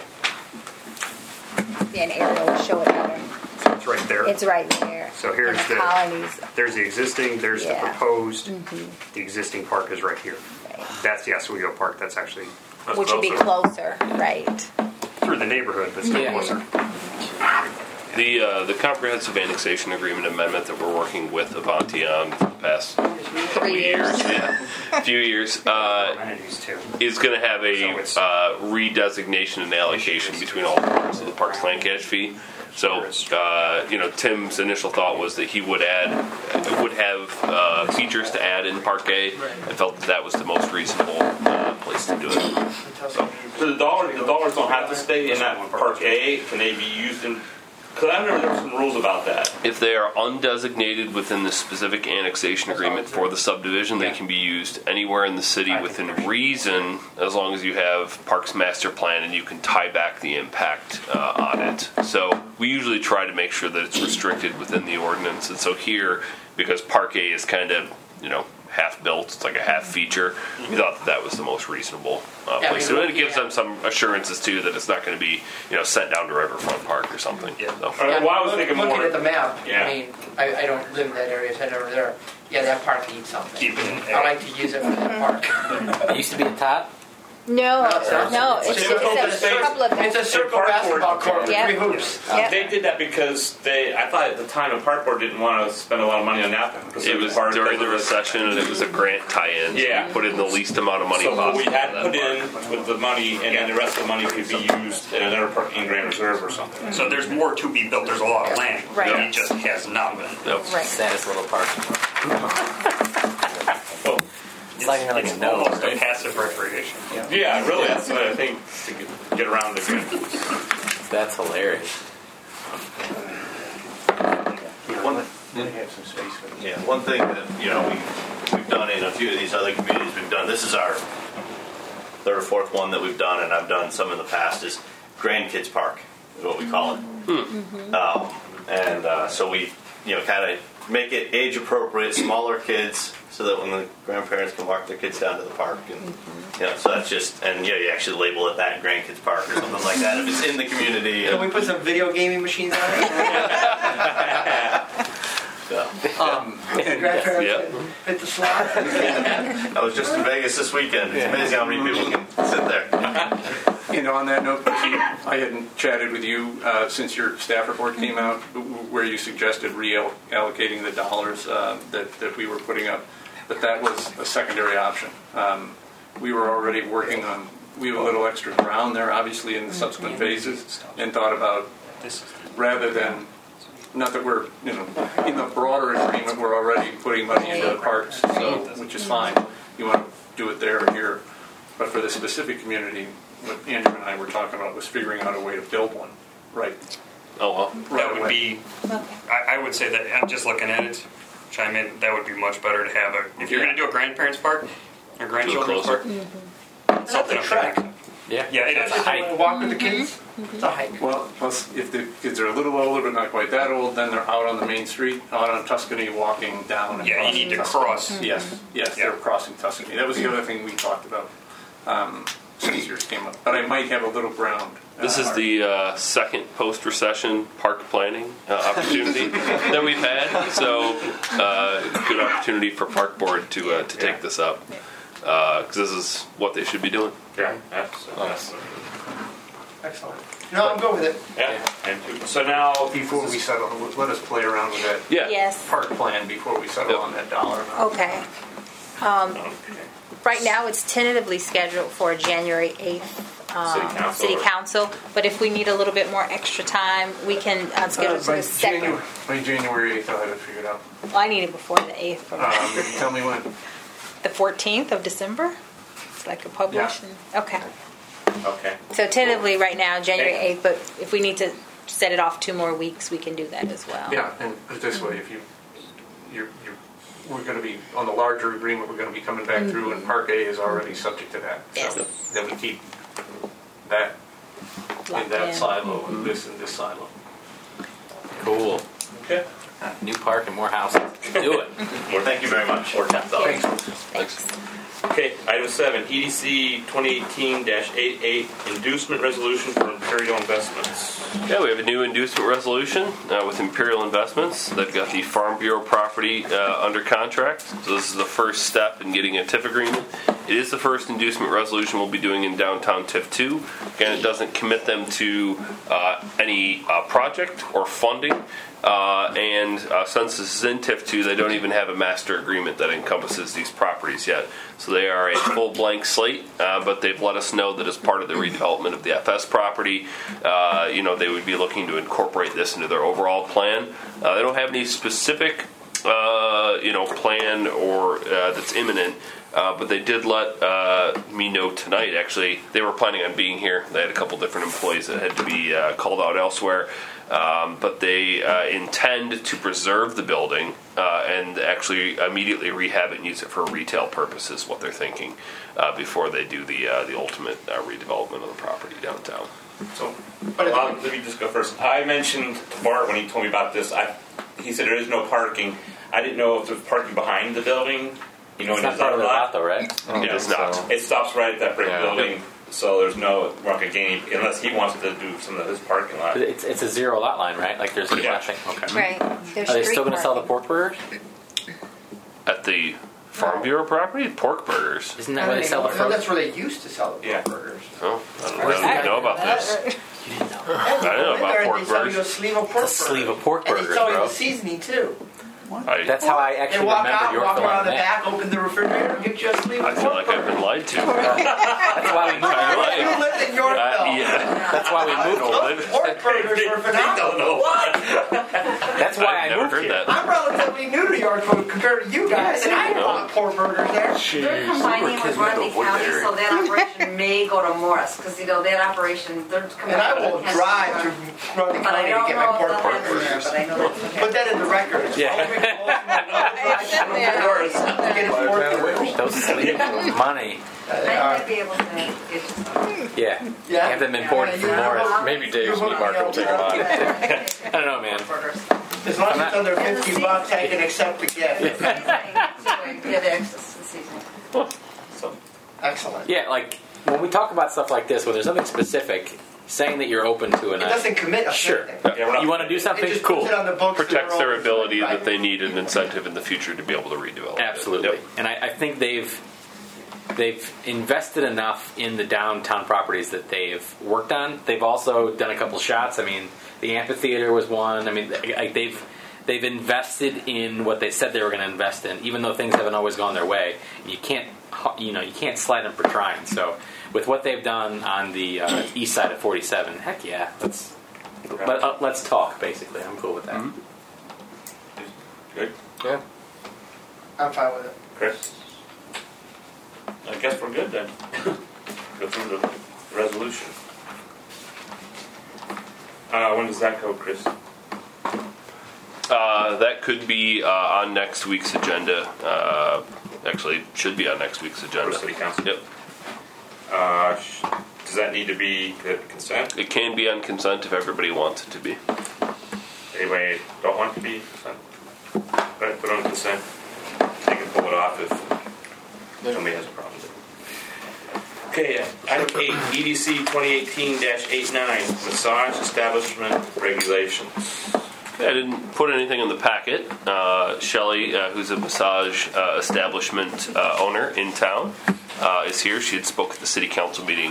an aerial will show it better. So it's right there. It's right there. So here's And the the- colonies. There's the existing. There's the Yeah. proposed. The existing park is right here. Right. That's the Oswego Park. That's actually That's Which would be closer, right? through the neighborhood, but still Yeah. closer. The comprehensive annexation agreement amendment that we're working with Avanti on for the past 3 years. few years, Amenities too. is going to have a So it's- redesignation and allocation between all parks of the park's land cash fee. So, Tim's initial thought was that he would have features to add in Park A, and felt that was the most reasonable place to do it. So the dollars don't have to stay in that Park A. Can they be used in? Because I remember there were some rules about that. If they are undesignated within the specific annexation agreement for the subdivision, they can be used anywhere in the city within reason, as long as you have Parks Master Plan and you can tie back the impact on it. So we usually try to make sure that it's restricted within the ordinance. And so here, because Park A is kind of, half built, it's like a half feature, we thought that was the most reasonable place. And it gives them some assurances too that it's not going to be, sent down to Riverfront Park or something. Yeah. So. Well, I was thinking Looking more. at the map, Yeah. I mean, I don't live in that area, so I'm never there. Yeah, that park needs something. Keep it in I like to use it for that park. It used to be a top. No, it's not. no, It's it's just open a space. couple of It's a circle park basketball board. court with Yeah. 3 hoops. Yep. They did that because I thought at the time the park board didn't want to spend a lot of money on that. It was during the recession, and it was a grant tie-in. So Yeah. we put in the least amount of money So possible. we had for that put park. in with the money, and then the rest of the money could be used in another park in Grand Reserve or something. So there's more to be built. There's a lot of land. Right. It just has not been. Yep. Right. Saddest little park. Well, It's like a It's nose, almost a right? passive recreation. yeah, really, that's what I think to get around it. That's hilarious. One thing that we've done in a few of these other communities, this is our third or fourth one that we've done, and I've done some in the past, is Grandkids Park is what we call it. So we kind of make it age appropriate, smaller kids, so that when the grandparents can walk their kids down to the park, and so that's just, and you actually label it that Grandkids Park or something like that if it's in the community. Can we put some video gaming machines on it? Grandparents Yep. hit the slot. I was just in Vegas this weekend. It's amazing how many people can sit there. On that note, Chrissy, I hadn't chatted with you since your staff report came out, where you suggested reallocating the dollars that we were putting up, but that was a secondary option. We were already working on, we have a little extra ground there, obviously, in the subsequent phases, and thought about, rather than, not that we're, in the broader agreement, we're already putting money into the parks, which is fine. You want to do it there or here, but for the specific community, what Andrew and I were talking about was figuring out a way to build one, right? Oh, well. That would be, I would say that, I'm just looking at it, chime in, that would be much better to have if you're going to do a grandparents' park, or grandchildren's closer. park, something That's a up trek. there. Yeah. Yeah, it is. If you want to walk with the kids, it's a hike. Well, plus, if the kids are a little older but not quite that old, then they're out on the main street, out on Tuscany, walking down. And Yeah, you crossing need to Tuscany. cross. Yes, Yeah. they're crossing Tuscany. That was the other thing we talked about since yours came up. But I might have a little ground This is the second post-recession park planning opportunity that we've had. So, good opportunity for Park Board to take this up, because this is what they should be doing. Yeah, absolutely. Excellent. No, I'm good with it. Yeah. And so now, Before we settle, let us play around with that Yeah. Yes. park plan before we settle on that dollar amount. Okay. okay. Right now, it's tentatively scheduled for January 8th City council. But if we need a little bit more extra time, we can schedule it to the second. By January 8th, I'll have it figured out. Well, I need it before the 8th. From Tell me when. the 14th of December. It's like a publish. Yeah. Okay. Okay. So tentatively, right now, January 8th. But if we need to set it off 2 more weeks, we can do that as well. Yeah, and put it this way, if we're going to be on the larger agreement, we're going to be coming back through, and Park A is already subject to that. Yes. So then we keep that Locked in that in. silo and this in this silo. Cool. Okay. New park and more houses. Do it. Thank you very much. Thanks. Thanks. Okay, item 7, EDC 2018-88 inducement resolution for Imperial Investments. Yeah, we have a new inducement resolution with Imperial Investments. They've got the Farm Bureau property under contract. So this is the first step in getting a TIF agreement. It is the first inducement resolution we'll be doing in downtown TIF 2. Again, it doesn't commit them to any project or funding. And since this is in TIF 2, they don't even have a master agreement that encompasses these properties yet. So they are a full blank slate, but they've let us know that as part of the redevelopment of the FS property, they would be looking to incorporate this into their overall plan. They don't have any specific, plan or that's imminent. But they did let me know tonight, actually. They were planning on being here. They had a couple different employees that had to be called out elsewhere. But they intend to preserve the building and actually immediately rehab it and use it for retail purposes, what they're thinking, before they do the ultimate redevelopment of the property downtown. So, let me just go first. I mentioned to Bart when he told me about this, he said there is no parking. I didn't know if there's parking behind the building. It's not part of the lot, though, right? It is not. It stops right at that brick building, so there's no market gain unless he wants to do some of his parking lot. But it's a 0 lot line, right? Like there's nothing. Okay. Right. There's Are they street still going to sell the parking. pork burgers? At the Farm Bureau property, pork burgers. Isn't that where they sell the No, frozen? that's where they used to sell the Yeah. burgers. Oh, I don't know about this. I don't know about pork They sell you a burgers. sleeve of pork It's a sleeve burgers. of pork And burgers, they sell you bro. the seasoning too. That's how I They actually walk remember out, your walk filling around the that. back, open the refrigerator, and get you a sleeve I of feel pork like I've been burgers. lied to. That's why we moved. You lived in Yorkville. Yeah. That's why we moved. Those pork burgers were phenomenal. What? That's why I I've never moved heard here. that. I'm relatively new to Yorkville compared to you guys, and I bought pork burgers there. They're combining with Grundy County, so that operation may go to Morris, because, that operation, they're coming And I out of will Kent drive to County. Grundy But I County to don't get know my if pork they'll have it burgers. there, but I know that's okay. Put that in the record. Yeah. Those sleeves of money. I might be able to get you some. Yeah. Yeah. Have them imported from Morris. Maybe Dave's meat market will take them on. I don't know, man. Burgers. As long as it's under $50, I can accept the gift. Get access to seasoning. Excellent. Yeah, like when we talk about stuff like this, when there's something specific, saying that you're open to It doesn't commit a Sure. thing. You want to do something? It just Cool. puts it on the books. Protects their ability Right. that they need an incentive in the future to be able to redevelop. Absolutely. Yep. And I think they've invested enough in the downtown properties that they've worked on. They've also done a couple shots. I mean, the amphitheater was one. I mean, like they've invested in what they said they were going to invest in, even though things haven't always gone their way. You can't slide them for trying. So with what they've done on the east side of 47, heck yeah, let's talk. Basically, I'm cool with that. Mm-hmm. Good. Yeah. I'm fine with it. Chris? I guess we're good then. Go through the resolution. When does that go, Chris? That could be on next week's agenda. Actually, should be on next week's agenda. For City Council? Yep. Does that need to be consent? It can be on consent if everybody wants it to be. Anybody don't want it to be consent? Right, put on consent. They can pull it off if somebody has a problem with it. Okay, item 8, EDC 2018-89, massage establishment regulations. I didn't put anything in the packet. Shelley, who's a massage establishment owner in town, is here. She had spoke at the city council meeting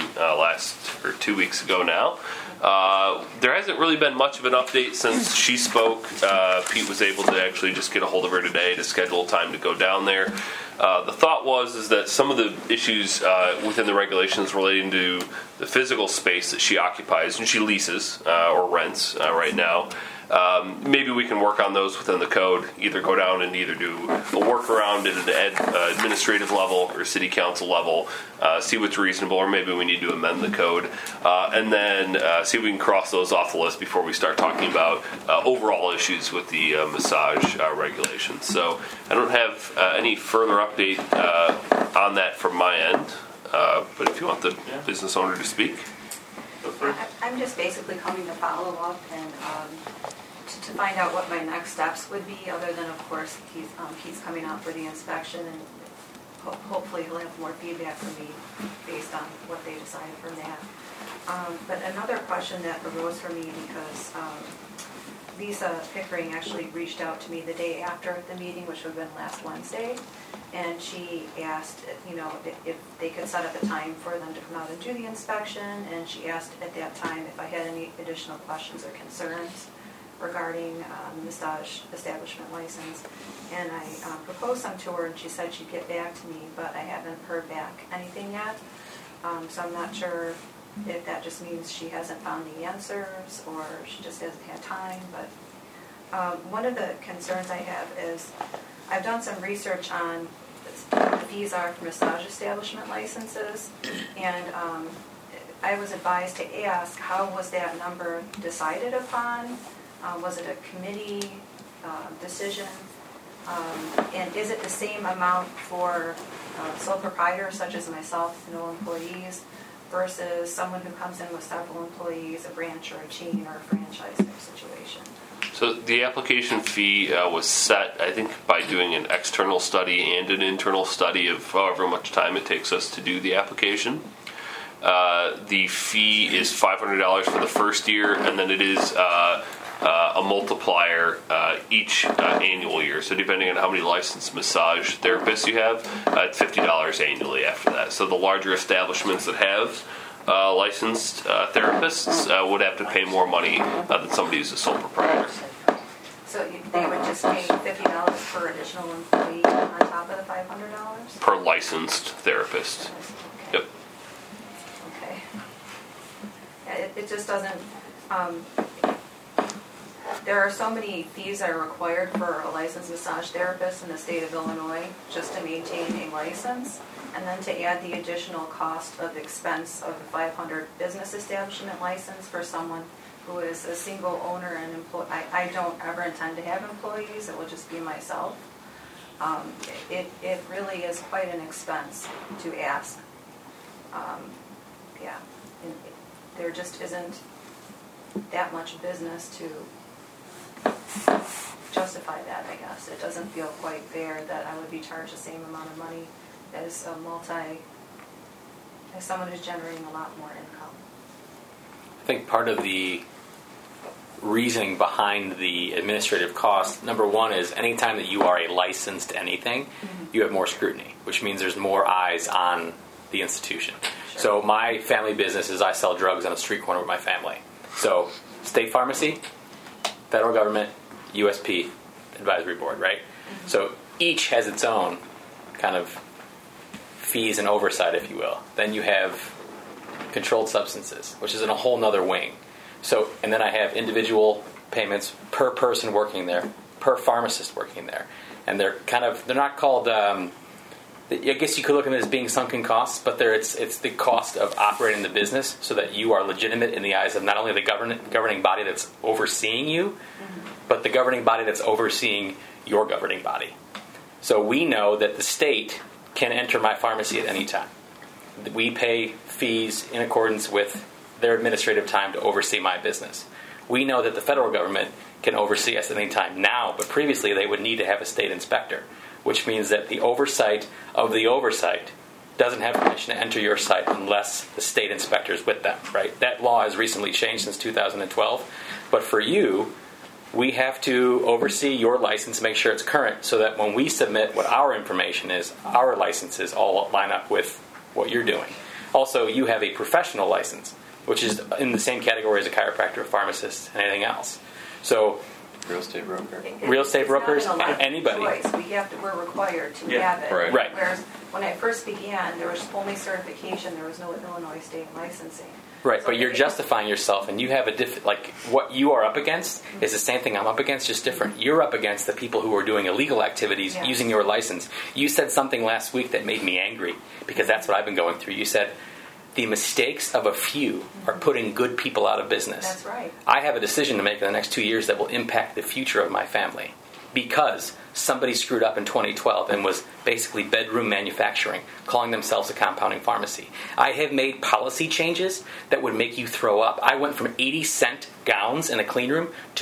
2 weeks ago now. There hasn't really been much of an update since she spoke. Pete was able to actually just get a hold of her today to schedule time to go down there. The thought is that some of the issues within the regulations relating to the physical space that she occupies and she leases or rents right now, maybe we can work on those within the code, either go down and either do a workaround at an administrative level or city council level, see what's reasonable, or maybe we need to amend the code, and then see if we can cross those off the list before we start talking about overall issues with the massage regulations. So I don't have any further update on that from my end, but if you want the business owner to speak. I'm just basically coming to follow up and to find out what my next steps would be, other than, of course, Keith's coming out for the inspection, and hopefully he'll have more feedback from me based on what they decided from that. But another question that arose for me, because Lisa Pickering actually reached out to me the day after the meeting, which would have been last Wednesday, and she asked, if they could set up a time for them to come out and do the inspection, and she asked at that time if I had any additional questions or concerns regarding the massage establishment license, and I proposed some to her, and she said she'd get back to me, but I haven't heard back anything yet, so I'm not sure if that just means she hasn't found the answers or she just hasn't had time. But one of the concerns I have is I've done some research on what the fees are for massage establishment licenses, and I was advised to ask, how was that number decided upon? Was it a committee decision? And is it the same amount for sole proprietors such as myself, no employees, versus someone who comes in with several employees, a branch or a chain or a franchise type situation? So the application fee was set, I think, by doing an external study and an internal study of however much time it takes us to do the application. The fee is $500 for the first year, and then it is a multiplier each annual year. So depending on how many licensed massage therapists you have, it's $50 annually after that. So the larger establishments that have licensed therapists would have to pay more money than somebody who's a sole proprietor. So they would just pay $50 per additional employee on top of the $500? Per licensed therapist. Okay. Yep. Okay. Yeah, it just doesn't... there are so many fees that are required for a licensed massage therapist in the state of Illinois just to maintain a license, and then to add the additional cost of expense of the $500 business establishment license for someone who is a single owner and employee. I don't ever intend to have employees. It will just be myself. It really is quite an expense to ask. Yeah, and there just isn't that much business to justify that, I guess. It doesn't feel quite fair that I would be charged the same amount of money as someone who's generating a lot more income. I think part of the reasoning behind the administrative cost, number one, is anytime that you are a licensed anything, you have more scrutiny, which means there's more eyes on the institution. Sure. So my family business is I sell drugs on a street corner with my family. So state pharmacy, federal government, USP, advisory board, right? Mm-hmm. So each has its own kind of fees and oversight, if you will. Then you have controlled substances, which is in a whole nother wing. So, and then I have individual payments per person working there, per pharmacist working there. And they're not called, I guess you could look at them as being sunken costs, but it's the cost of operating the business so that you are legitimate in the eyes of not only the governing body that's overseeing you, but the governing body that's overseeing your governing body. So we know that the state can enter my pharmacy at any time. We pay fees in accordance with their administrative time to oversee my business. We know that the federal government can oversee us at any time now, but previously they would need to have a state inspector, which means that the oversight of the oversight doesn't have permission to enter your site unless the state inspector is with them, right? That law has recently changed since 2012. But for you, we have to oversee your license, make sure it's current, so that when we submit what our information is, our licenses all line up with what you're doing. Also, you have a professional license, which is in the same category as a chiropractor, a pharmacist, and anything else. So, real estate broker. Real estate brokers, anybody. We're required to have it. Right. Whereas when I first began, there was only certification. There was no Illinois state licensing. Right, but you're justifying yourself, and you have what you are up against is the same thing I'm up against, just different. You're up against the people who are doing illegal activities using your license. You said something last week that made me angry, because that's what I've been going through. You said, the mistakes of a few are putting good people out of business. That's right. I have a decision to make in the next 2 years that will impact the future of my family, because somebody screwed up in 2012 and was basically bedroom manufacturing, calling themselves a compounding pharmacy. I have made policy changes that would make you throw up. I went from 80-cent gowns in a clean room to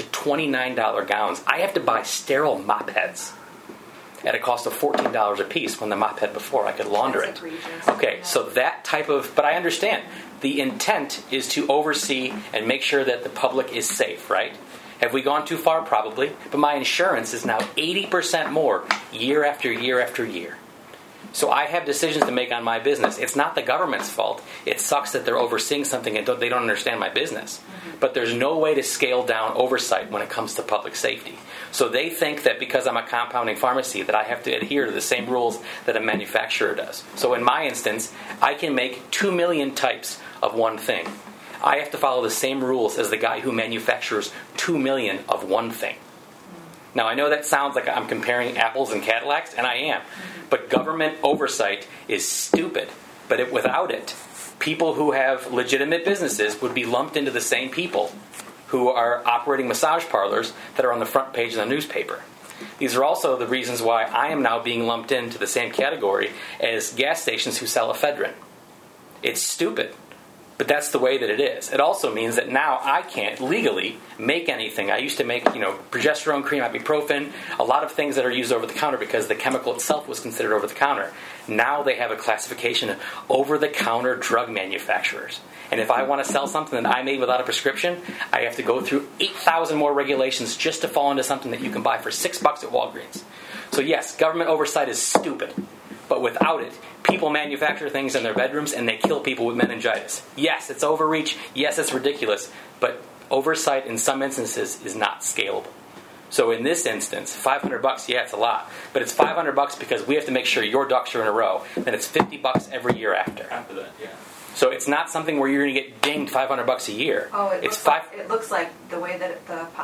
$29 gowns. I have to buy sterile mop heads at a cost of $14 a piece, when the mop head before I could launder it. Okay, so that type of, but I understand. The intent is to oversee and make sure that the public is safe, right? Have we gone too far? Probably. But my insurance is now 80% more year after year after year. So I have decisions to make on my business. It's not the government's fault. It sucks that they're overseeing something and they don't understand my business. But there's no way to scale down oversight when it comes to public safety. So they think that because I'm a compounding pharmacy that I have to adhere to the same rules that a manufacturer does. So in my instance, I can make 2 million types of one thing. I have to follow the same rules as the guy who manufactures 2 million of one thing. Now, I know that sounds like I'm comparing apples and Cadillacs, and I am. But government oversight is stupid. But without it, people who have legitimate businesses would be lumped into the same people who are operating massage parlors that are on the front page of the newspaper. These are also the reasons why I am now being lumped into the same category as gas stations who sell ephedrine. It's stupid. But that's the way that it is. It also means that now I can't legally make anything. I used to make, progesterone cream, ibuprofen, a lot of things that are used over the counter because the chemical itself was considered over the counter. Now they have a classification of over-the-counter drug manufacturers. And if I want to sell something that I made without a prescription, I have to go through 8,000 more regulations just to fall into something that you can buy for $6 at Walgreens. So yes, government oversight is stupid. But without it, people manufacture things in their bedrooms and they kill people with meningitis. Yes, it's overreach. Yes, it's ridiculous. But oversight in some instances is not scalable. So in this instance, $500, yeah, it's a lot. But it's $500 because we have to make sure your ducks are in a row. Then it's $50 every year after. After that, yeah. So it's not something where you're going to get dinged $500 a year. Oh, it looks like the way that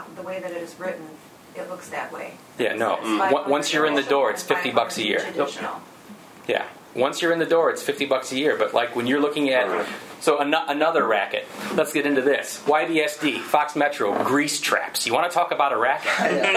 it is written, it looks that way. Yeah, no. Once you're in the door, it's $50 a year. Traditional. Yeah. Once you're in the door, it's $50 a year. But like when you're looking at, so another racket. Let's get into this. YBSD, Fox Metro, grease traps. You want to talk about a racket?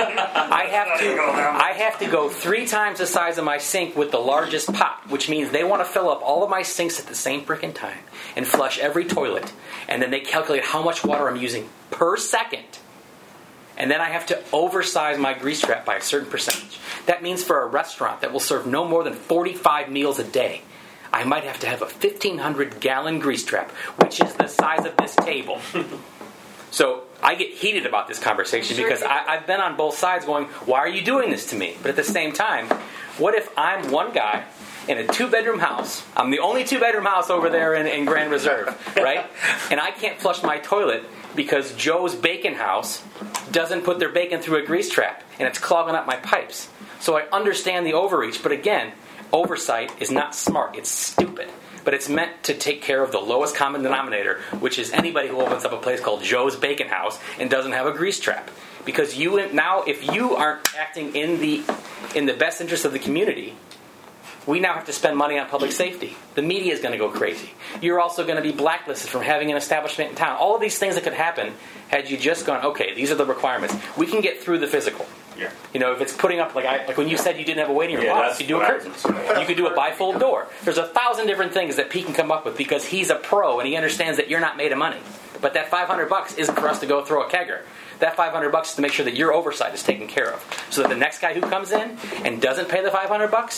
I have to go 3 times the size of my sink with the largest pot, which means they want to fill up all of my sinks at the same freaking time and flush every toilet. And then they calculate how much water I'm using per second. And then I have to oversize my grease trap by a certain percentage. That means for a restaurant that will serve no more than 45 meals a day, I might have to have a 1,500-gallon grease trap, which is the size of this table. So I get heated about this conversation because I've been on both sides going, why are you doing this to me? But at the same time, what if I'm one guy in a 2-bedroom house? I'm the only 2-bedroom house over there in Grand Reserve, right? And I can't flush my toilet because Joe's Bacon House doesn't put their bacon through a grease trap, and it's clogging up my pipes. So I understand the overreach, but again, oversight is not smart. It's stupid. But it's meant to take care of the lowest common denominator, which is anybody who opens up a place called Joe's Bacon House and doesn't have a grease trap. Because if you aren't acting in the best interest of the community, we now have to spend money on public safety. The media is going to go crazy. You're also going to be blacklisted from having an establishment in town. All of these things that could happen had you just gone, okay, these are the requirements. We can get through the physical. Yeah. If it's putting up, like when you said you didn't have a waiting room, you could do a curtains. You could do a bifold door. There's 1,000 different things that Pete can come up with because he's a pro and he understands that you're not made of money. But that $500 isn't for us to go throw a kegger. That $500 is to make sure that your oversight is taken care of. So that the next guy who comes in and doesn't pay the $500,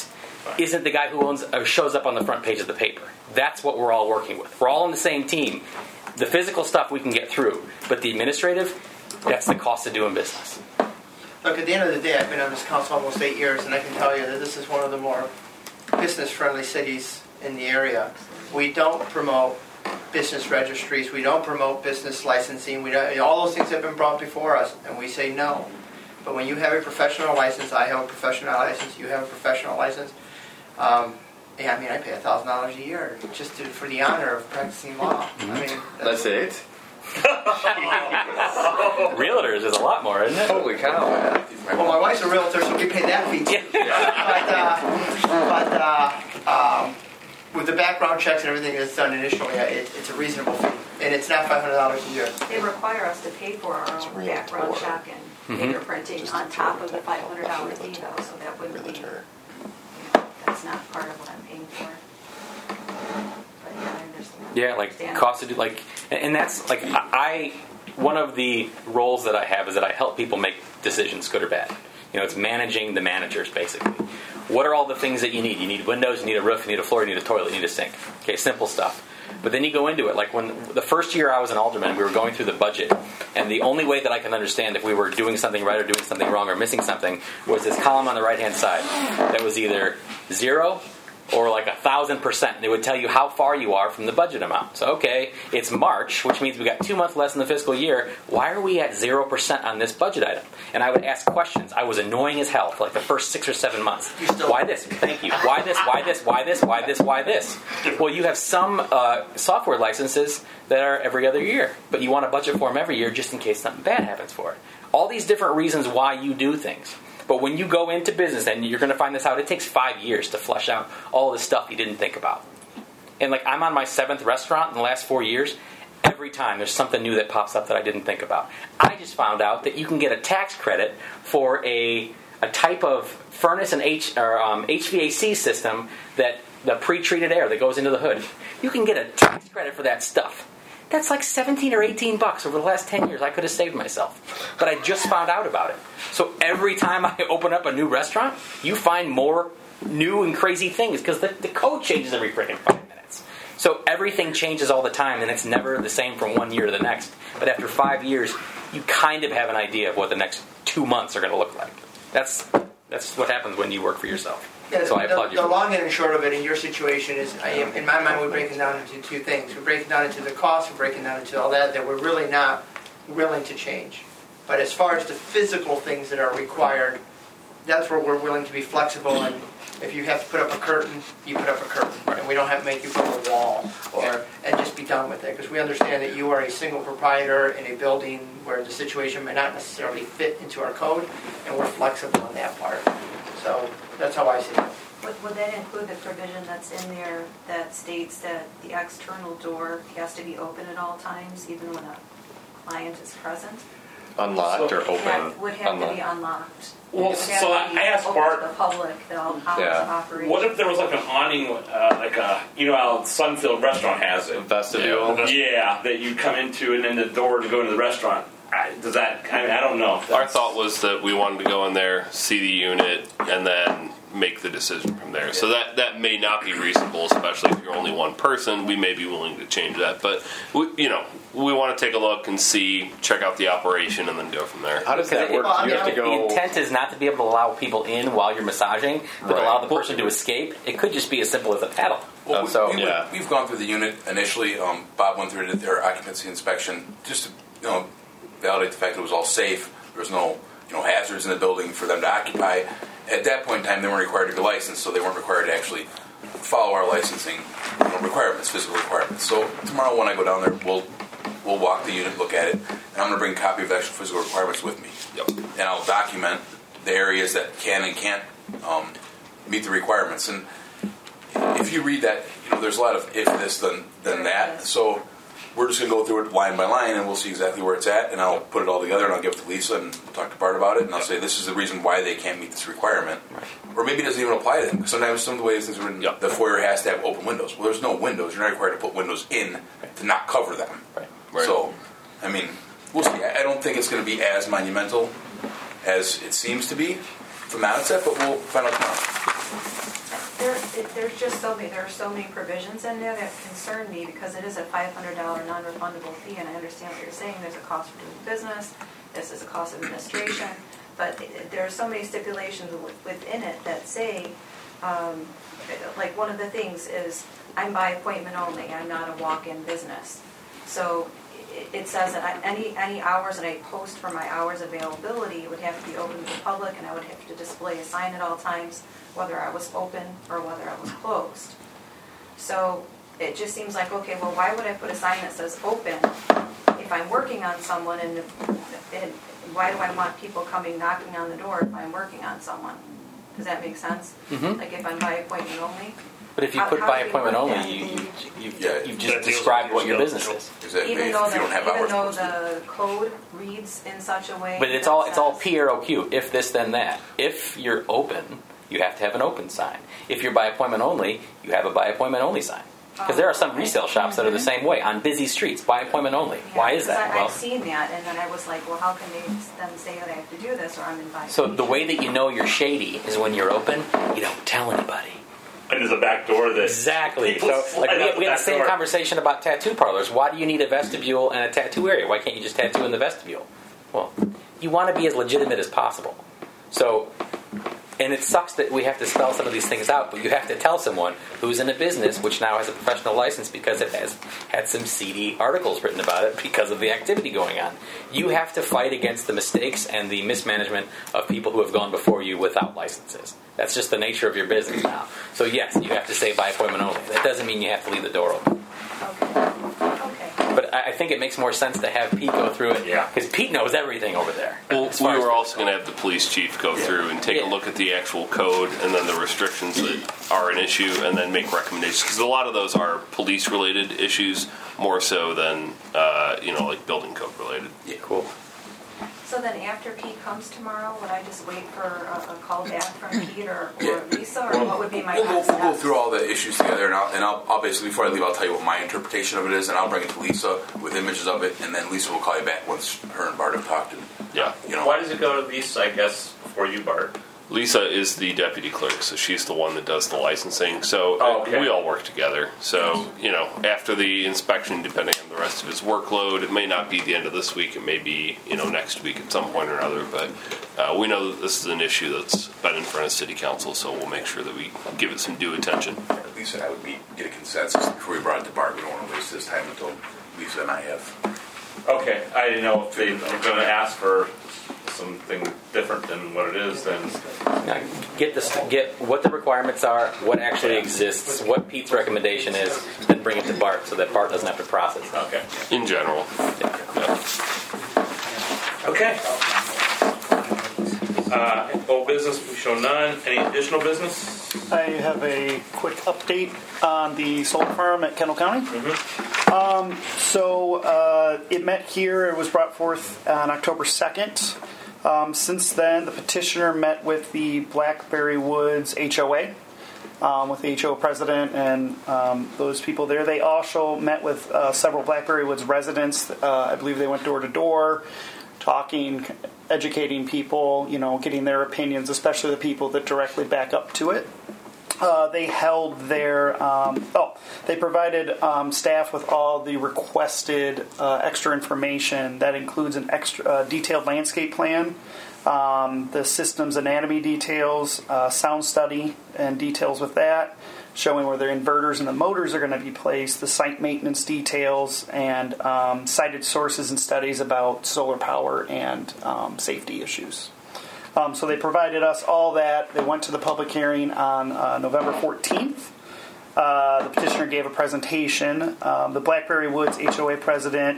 isn't the guy who owns or shows up on the front page of the paper. That's what we're all working with. We're all on the same team. The physical stuff we can get through, but the administrative, that's the cost of doing business. Look, at the end of the day, I've been on this council almost 8 years, and I can tell you that this is one of the more business-friendly cities in the area. We don't promote business registries. We don't promote business licensing. We don't, all those things have been brought before us, and we say no. But when you have a professional license, I have a professional license, you have a professional license, I pay $1,000 a year just for the honor of practicing law. That's it? Realtors is a lot more, isn't it? Holy cow. Well, my wife's a realtor, so we pay that fee too. But with the background checks and everything that's done initially, it's a reasonable fee. And it's not $500 a year. They require us to pay for our own background check and fingerprinting on top of the $500 fee, though, so that wouldn't be, that's not part of what I'm paying for. But yeah, I understand. Yeah, like cost to do, like, and that's like one of the roles that I have is that I help people make decisions, good or bad. It's managing the managers, basically. What are all the things that you need? You need windows, you need a roof, you need a floor, you need a toilet, you need a sink. Okay, simple stuff. But then you go into it. Like when the first year I was an alderman, we were going through the budget, and the only way that I can understand if we were doing something right or doing something wrong or missing something was this column on the right-hand side that was either 0 or like 1,000%. They would tell you how far you are from the budget amount. So, okay, it's March, which means we got 2 months less in the fiscal year. Why are we at 0% on this budget item? And I would ask questions. I was annoying as hell for like the first 6 or 7 months. Why this? Thank you. Why this? Why this? Why this? Why this? Why this? Well, you have some software licenses that are every other year, but you want a budget for them every year just in case something bad happens for it. All these different reasons why you do things. But when you go into business, and you're going to find this out, it takes 5 years to flesh out all the stuff you didn't think about. And like I'm on my 7th restaurant in the last 4 years. Every time there's something new that pops up that I didn't think about. I just found out that you can get a tax credit for a type of furnace and HVAC system that the pre-treated air that goes into the hood. You can get a tax credit for that stuff. That's like $17 or $18 over the last 10 years I could have saved myself. But I just found out about it. So every time I open up a new restaurant, you find more new and crazy things because the code changes every freaking 5 minutes. So everything changes all the time, and it's never the same from one year to the next. But after 5 years, you kind of have an idea of what the next 2 months are going to look like. That's what happens when you work for yourself. Yeah, so I applaud you. The long and short of it in your situation is, in my mind, we break it down into 2 things. We break it down into the cost, we break it down into all that we're really not willing to change. But as far as the physical things that are required, that's where we're willing to be flexible. And if you have to put up a curtain, you put up a curtain. And we don't have to make you put up a wall and just be done with it. Because we understand that you are a single proprietor in a building where the situation may not necessarily fit into our code, and we're flexible in that part. So that's how I see it. Would that include the provision that's in there that states that the external door has to be open at all times, even when a client is present? Unlocked or open? Yeah, would have to be unlocked. Well, so I asked Bart, the public that all hours of operation. what if there was like an awning, how Sunfield Restaurant has it? Vestibule? Yeah, that you come into and then the door to go into the restaurant. Does that, I don't know. Our thought was that we wanted to go in there, see the unit, and then make the decision from there. So that may not be reasonable, especially if you're only one person. We may be willing to change that. But, we want to take a look and see, check out the operation, and then go from there. How does that work? You have to go... The intent is not to be able to allow people in while you're massaging, but to allow the person to escape. It could just be as simple as a paddle. Well, we've gone through the unit initially. Bob went through their occupancy inspection just to validate the fact that it was all safe. There was no hazards in the building for them to occupy. At that point in time, they weren't required to be licensed, so they weren't required to actually follow our licensing requirements, physical requirements. So tomorrow when I go down there, we'll walk the unit, look at it, and I'm going to bring a copy of the actual physical requirements with me. Yep. And I'll document the areas that can and can't meet the requirements. And if you read that, there's a lot of if this, then that. So we're just going to go through it line by line, and we'll see exactly where it's at, and I'll put it all together, and I'll give it to Lisa and talk to Bart about it, and I'll say this is the reason why they can't meet this requirement. Right. Or maybe it doesn't even apply to them. Because sometimes some of the ways things are written, the foyer has to have open windows. Well, there's no windows. You're not required to put windows in to not cover them. Right. Right. So, we'll see. I don't think it's going to be as monumental as it seems to be from the outset, but we'll find out tomorrow. There's just there are so many provisions in there that concern me because it is a $500 non-refundable fee, and I understand what you're saying. There's a cost for doing business. This is a cost of administration. But there are so many stipulations within it that say, like one of the things is I'm by appointment only. I'm not a walk-in business. So it says that any hours that I post for my hours availability would have to be open to the public, and I would have to display a sign at all times, whether I was open or whether I was closed. So it just seems like, okay, well, why would I put a sign that says open if I'm working on someone, and why do I want people coming knocking on the door if I'm working on someone? Does that make sense? Mm-hmm. Like if I'm by appointment only? But if you put by appointment only, you've just described what your business is. Even though the code reads in such a way. But it's all P or OQ. If this, then that. If you're open, you have to have an open sign. If you're by appointment only, you have a by appointment only sign. Because there are some resale shops that are the same way on busy streets, by appointment only. Yeah, why is that? I've seen that, and then I was like, well, how can they then say that I have to do this, or I'm in violation? So the way that you know you're shady is when you're open, you don't tell anybody. And there's a back door that exactly. So like we had the same conversation about tattoo parlors. Why do you need a vestibule and a tattoo area? Why can't you just tattoo in the vestibule? Well, you want to be as legitimate as possible. So, and it sucks that we have to spell some of these things out, but you have to tell someone who's in a business which now has a professional license because it has had some seedy articles written about it because of the activity going on. You have to fight against the mistakes and the mismanagement of people who have gone before you without licenses. That's just the nature of your business now. So yes, you have to say by appointment only. That doesn't mean you have to leave the door open. Okay. But I think it makes more sense to have Pete go through it, because Pete knows everything over there. Well, we were also going to have the police chief go through and take a look at the actual code and then the restrictions that are an issue, and then make recommendations. Because a lot of those are police-related issues more so than like building code related. Yeah, cool. So then after Pete comes tomorrow, would I just wait for a call back from Pete or Lisa, or what would be my next We'll go steps? through all the issues together, and I'll basically, before I leave, I'll tell you what my interpretation of it is, and I'll bring it to Lisa with images of it, and then Lisa will call you back once her and Bart have talked. And, Why does it go to Lisa, I guess, before you, Bart? Lisa is the deputy clerk, so she's the one that does the licensing. So we all work together. So, after the inspection, depending on the rest of his workload, it may not be the end of this week. It may be, next week at some point or another. But we know that this is an issue that's been in front of City Council, so we'll make sure that we give it some due attention. Lisa and I would get a consensus before we brought it to Bart. We don't want to waste this time until Lisa and I have. Okay, I didn't know if they were going to ask for something different than what it is, then Get what the requirements are, what actually exists, what Pete's recommendation is, then bring it to Bart so that Bart doesn't have to process it. Okay. In general. Yeah. Okay. Old business, we show none. Any additional business? I have a quick update on the solar farm at Kendall County. So it met here. It was brought forth on October 2nd. Since then, the petitioner met with the Blackberry Woods HOA, with the HOA president and those people there. They also met with several Blackberry Woods residents. I believe they went door to door, talking, educating people, getting their opinions, especially the people that directly back up to it. They held their, they provided staff with all the requested extra information. That includes an extra detailed landscape plan, the system's anatomy details, sound study and details with that, showing where the inverters and the motors are going to be placed, the site maintenance details, and cited sources and studies about solar power and safety issues. So they provided us all that. They went to the public hearing on November 14th. The petitioner gave a presentation. The Blackberry Woods HOA president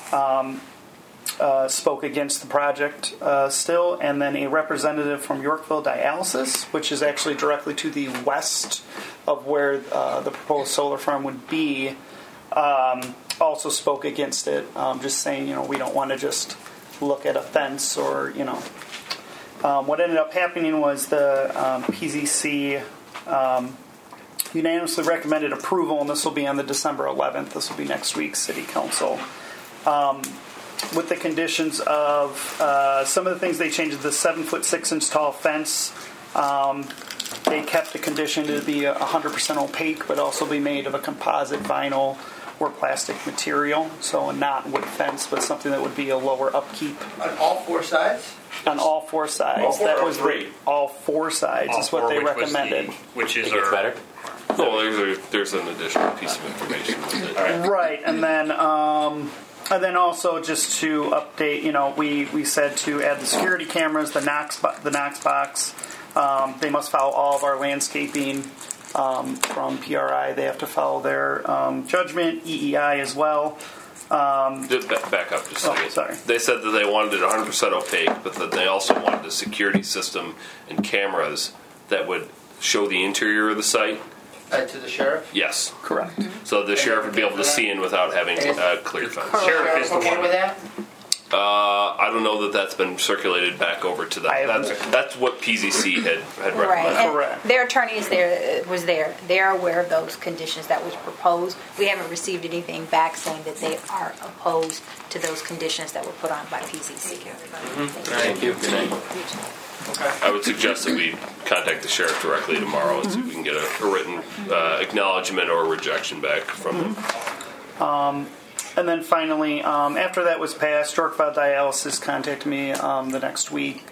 spoke against the project still, and then a representative from Yorkville Dialysis, which is actually directly to the west of where the proposed solar farm would be, also spoke against it, just saying, we don't want to just look at a fence or, what ended up happening was the PZC unanimously recommended approval, and this will be on the December 11th. This will be next week's City Council. With the conditions of some of the things they changed, the 7-foot 6-inch tall fence They kept the condition to be 100% opaque, but also be made of a composite vinyl or plastic material, so a not wood fence, but something that would be a lower upkeep. On all four sides? On all four sides. All four that or was three? All four sides All is what four, they which was recommended. which is It gets our better. No, there's an additional piece of information with it. Right, and then also just to update, we said to add the security cameras, the Knox box. They must follow all of our landscaping from PRI. They have to follow their judgment, EEI as well. Just back up just a second. Sorry. They said that they wanted it 100% opaque, but that they also wanted a security system and cameras that would show the interior of the site. To the sheriff? Yes. Correct. So the sheriff would be able to see in without having a clear fence. Sheriff is okay with that? I don't know that that's been circulated back over to them. That's what PZC had recommended. Right. And Correct. their attorney is there. They're aware of those conditions that was proposed. We haven't received anything back saying that they are opposed to those conditions that were put on by PCC. Thank you. Good night. I would suggest that we contact the sheriff directly tomorrow and see if we can get a written acknowledgement or rejection back from them. And then finally, after that was passed, Yorkville Dialysis contacted me the next week,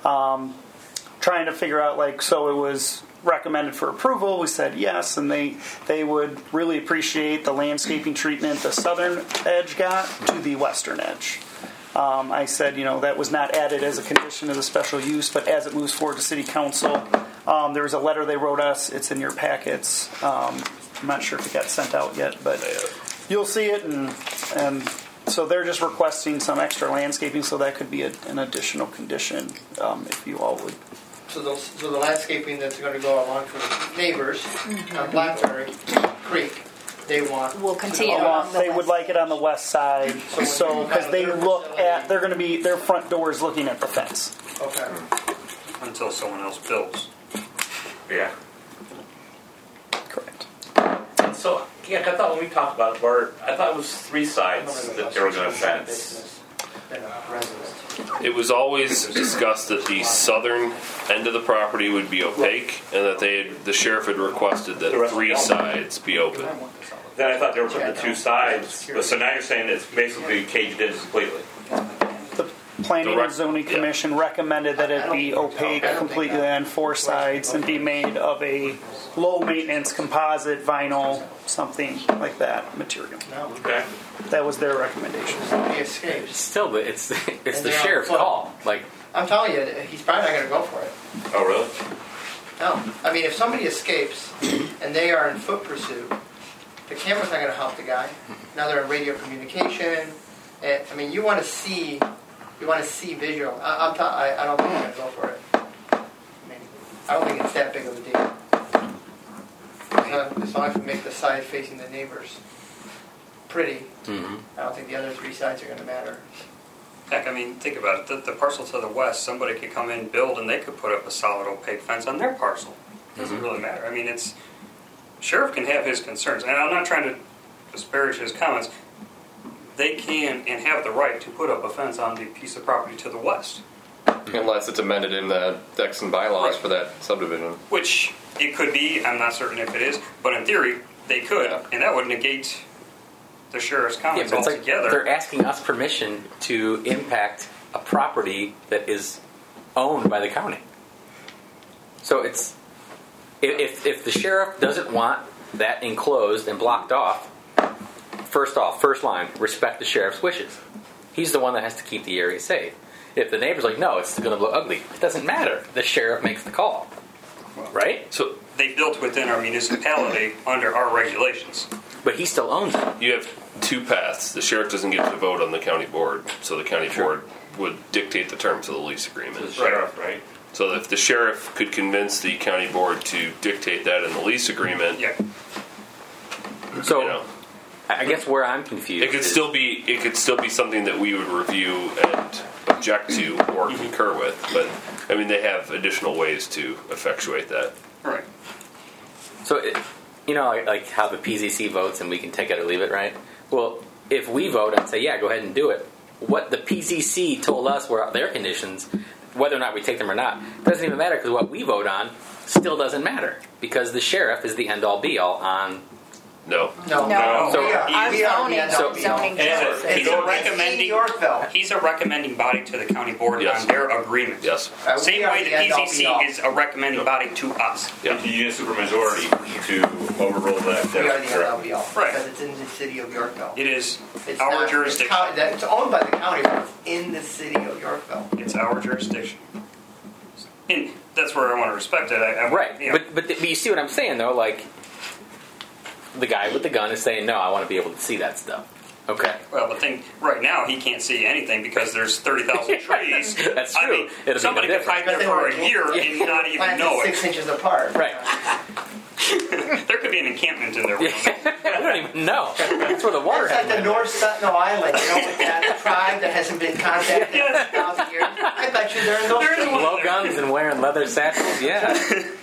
trying to figure out, so it was recommended for approval. We said yes, and they would really appreciate the landscaping treatment the southern edge got to the western edge. I said, that was not added as a condition of the special use, but as it moves forward to City Council, there was a letter they wrote us. It's in your packets. I'm not sure if it got sent out yet, but you'll see it. And so they're just requesting some extra landscaping, so that could be an additional condition if you all would. So the landscaping that's going to go along for the neighbors on Blackberry Creek, they want. We'll continue They would like it on the west side, so because they're going to be their front door is looking at the fence. Okay. until someone else builds. Yeah. Correct. So, yeah, I thought when we talked about it, I thought it was 3 sides that they were going to fence. It was always discussed that the southern end of the property would be opaque, and that the sheriff had requested that 3 sides be open. Then I thought they were putting the 2 sides, but so now you're saying it's basically caged in completely. The Planning and Zoning Commission recommended that it be opaque completely on 4 sides and be made of a low-maintenance composite vinyl, something like that material. Okay. That was their recommendation. He escapes. Still, it's the sheriff's call. Like, I'm telling you, he's probably not going to go for it. Oh, really? No. I mean, if somebody escapes and they are in foot pursuit, the camera's not going to help the guy. Now they're in radio communication. I mean, you want to see visual. I don't think he's going to go for it. I mean, I don't think it's that big of a deal. As long as we make the side facing the neighbors pretty, I don't think the other 3 sides are going to matter. Heck, I mean, think about it. The parcel to the west, somebody could come in, build, and they could put up a solid opaque fence on their parcel. It doesn't really matter. I mean, sheriff can have his concerns, and I'm not trying to disparage his comments. They can and have the right to put up a fence on the piece of property to the west. Unless it's amended in the decks and bylaws for that subdivision. Which it could be, I'm not certain if it is, but in theory, they could, and that would negate the sheriff's comments it's altogether. like they're asking us permission to impact a property that is owned by the county. So it's if the sheriff doesn't want that enclosed and blocked off, first line, respect the sheriff's wishes. He's the one that has to keep the area safe. If the neighbor's like, no, it's going to look ugly, it doesn't matter. The sheriff makes the call. Right? So they built within our municipality under our regulations. But he still owns it. You have 2 paths. The sheriff doesn't get to vote on the county board, so the county board would dictate the terms of the lease agreement. The sheriff, right? So if the sheriff could convince the county board to dictate that in the lease agreement, So I guess where I'm confused, it could still be something that we would review and object to or concur with. But I mean, they have additional ways to effectuate that. Right. So, like how the PZC votes and we can take it or leave it, right? Well, if we vote and say, yeah, go ahead and do it, what the PZC told us were their conditions, whether or not we take them or not, doesn't even matter because what we vote on still doesn't matter because the sheriff is the end-all be-all on. No. No. So we are the end-all be-all. zoning He's It's a in recommending. Yorkville. He's a recommending body to the county board Yes. on their agreement. Yes. Same We are way the end-all PCC be-all. is a recommending body to us. Yeah. You need a supermajority to overrule that. We are the end-all be-all. Right. Because it's in the city of Yorkville. It is It's our not- jurisdiction. It's owned by the county, but it's in the city of Yorkville. It's our jurisdiction. And that's where I want to respect it. right, You know, but you see what I'm saying though? Like the guy with the gun is saying, "No, I want to be able to see that stuff." Okay. well, the thing right now, he can't see anything because there's 30,000 trees. That's I true. mean, It'll be somebody no could hide there different. for a year and not even Planted know it. 6 inches apart. Right. There could be an encampment in there. We don't even know. That's where the water That's like has the North Sentinel Island, you know, with that tribe that hasn't been contacted in 1,000 years. I bet you they're in those trees. blow guns and wearing leather satchels. Yeah.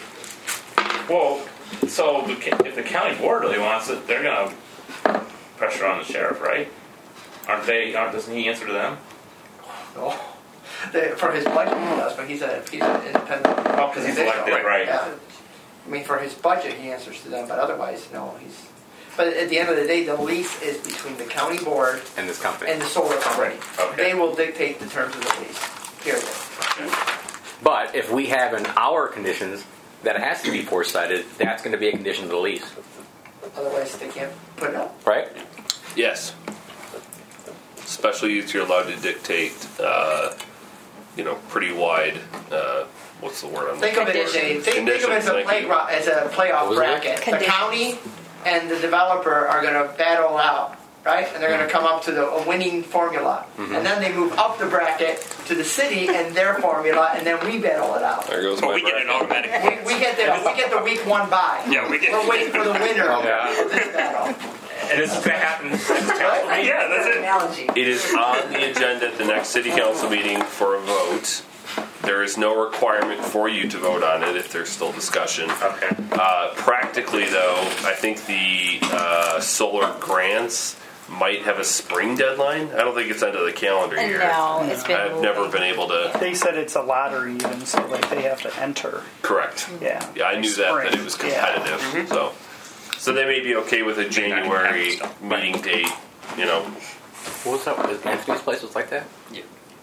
Well, so if the county board really wants it, they're going to pressure on the sheriff, right? Doesn't he answer to them? No. For his budget, he does, but he's an independent. Oh, because he's elected, right. Yeah. I mean, for his budget, he answers to them, but otherwise, no. But at the end of the day, the lease is between the county board And this company. and the solar company. Okay. They will dictate the terms of the lease. Period. But if we have in our conditions that it has to be four-sided, that's going to be a condition of the lease, Otherwise, they can't put it up. right? Yes. Special use, you're allowed to dictate, pretty wide. What's the word? Think of it as a Conditions, thank you. playoff was it? bracket. The Conditions. county and the developer are going to battle out, right? And they're going to come up to a winning formula, and then they move up the bracket to the city and their formula, and then we battle it out. There goes But my we get an bracket. automatic. We get the week one bye. Yeah, we get. We're waiting for the winner Okay. of this battle. And this is going to happen at the council meeting? Yeah, that's it. Analogy. It is on the agenda at the next city council meeting for a vote. There is no requirement for you to vote on it if there's still discussion. Okay. Practically, though, I think the solar grants might have a spring deadline. I don't think it's end of the calendar year. No, it's been I've never been able to. They said it's a lottery even, so like they have to enter. Correct. Yeah. Yeah, I knew that it was competitive. So they may be okay with a January meeting date. What was that? Was Anthony's place was like that? Yeah.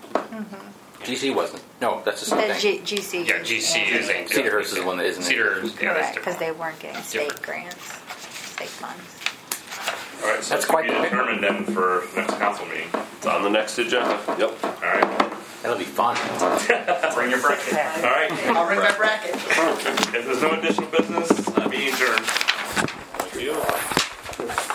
GC wasn't. No, that's the same The thing. GC. Yeah, GC is a Cedarhurst is the one that isn't. Cedar, yeah, that's Correct, because different. they weren't getting state grants, state funds. All right, so That's it's quite going to be the determined then for the next council meeting. It's on the next agenda. Yep. All right. That'll be fun. Bring your bracket. All right. I'll ring my bracket. If there's no additional business, meeting adjourned. Thank you.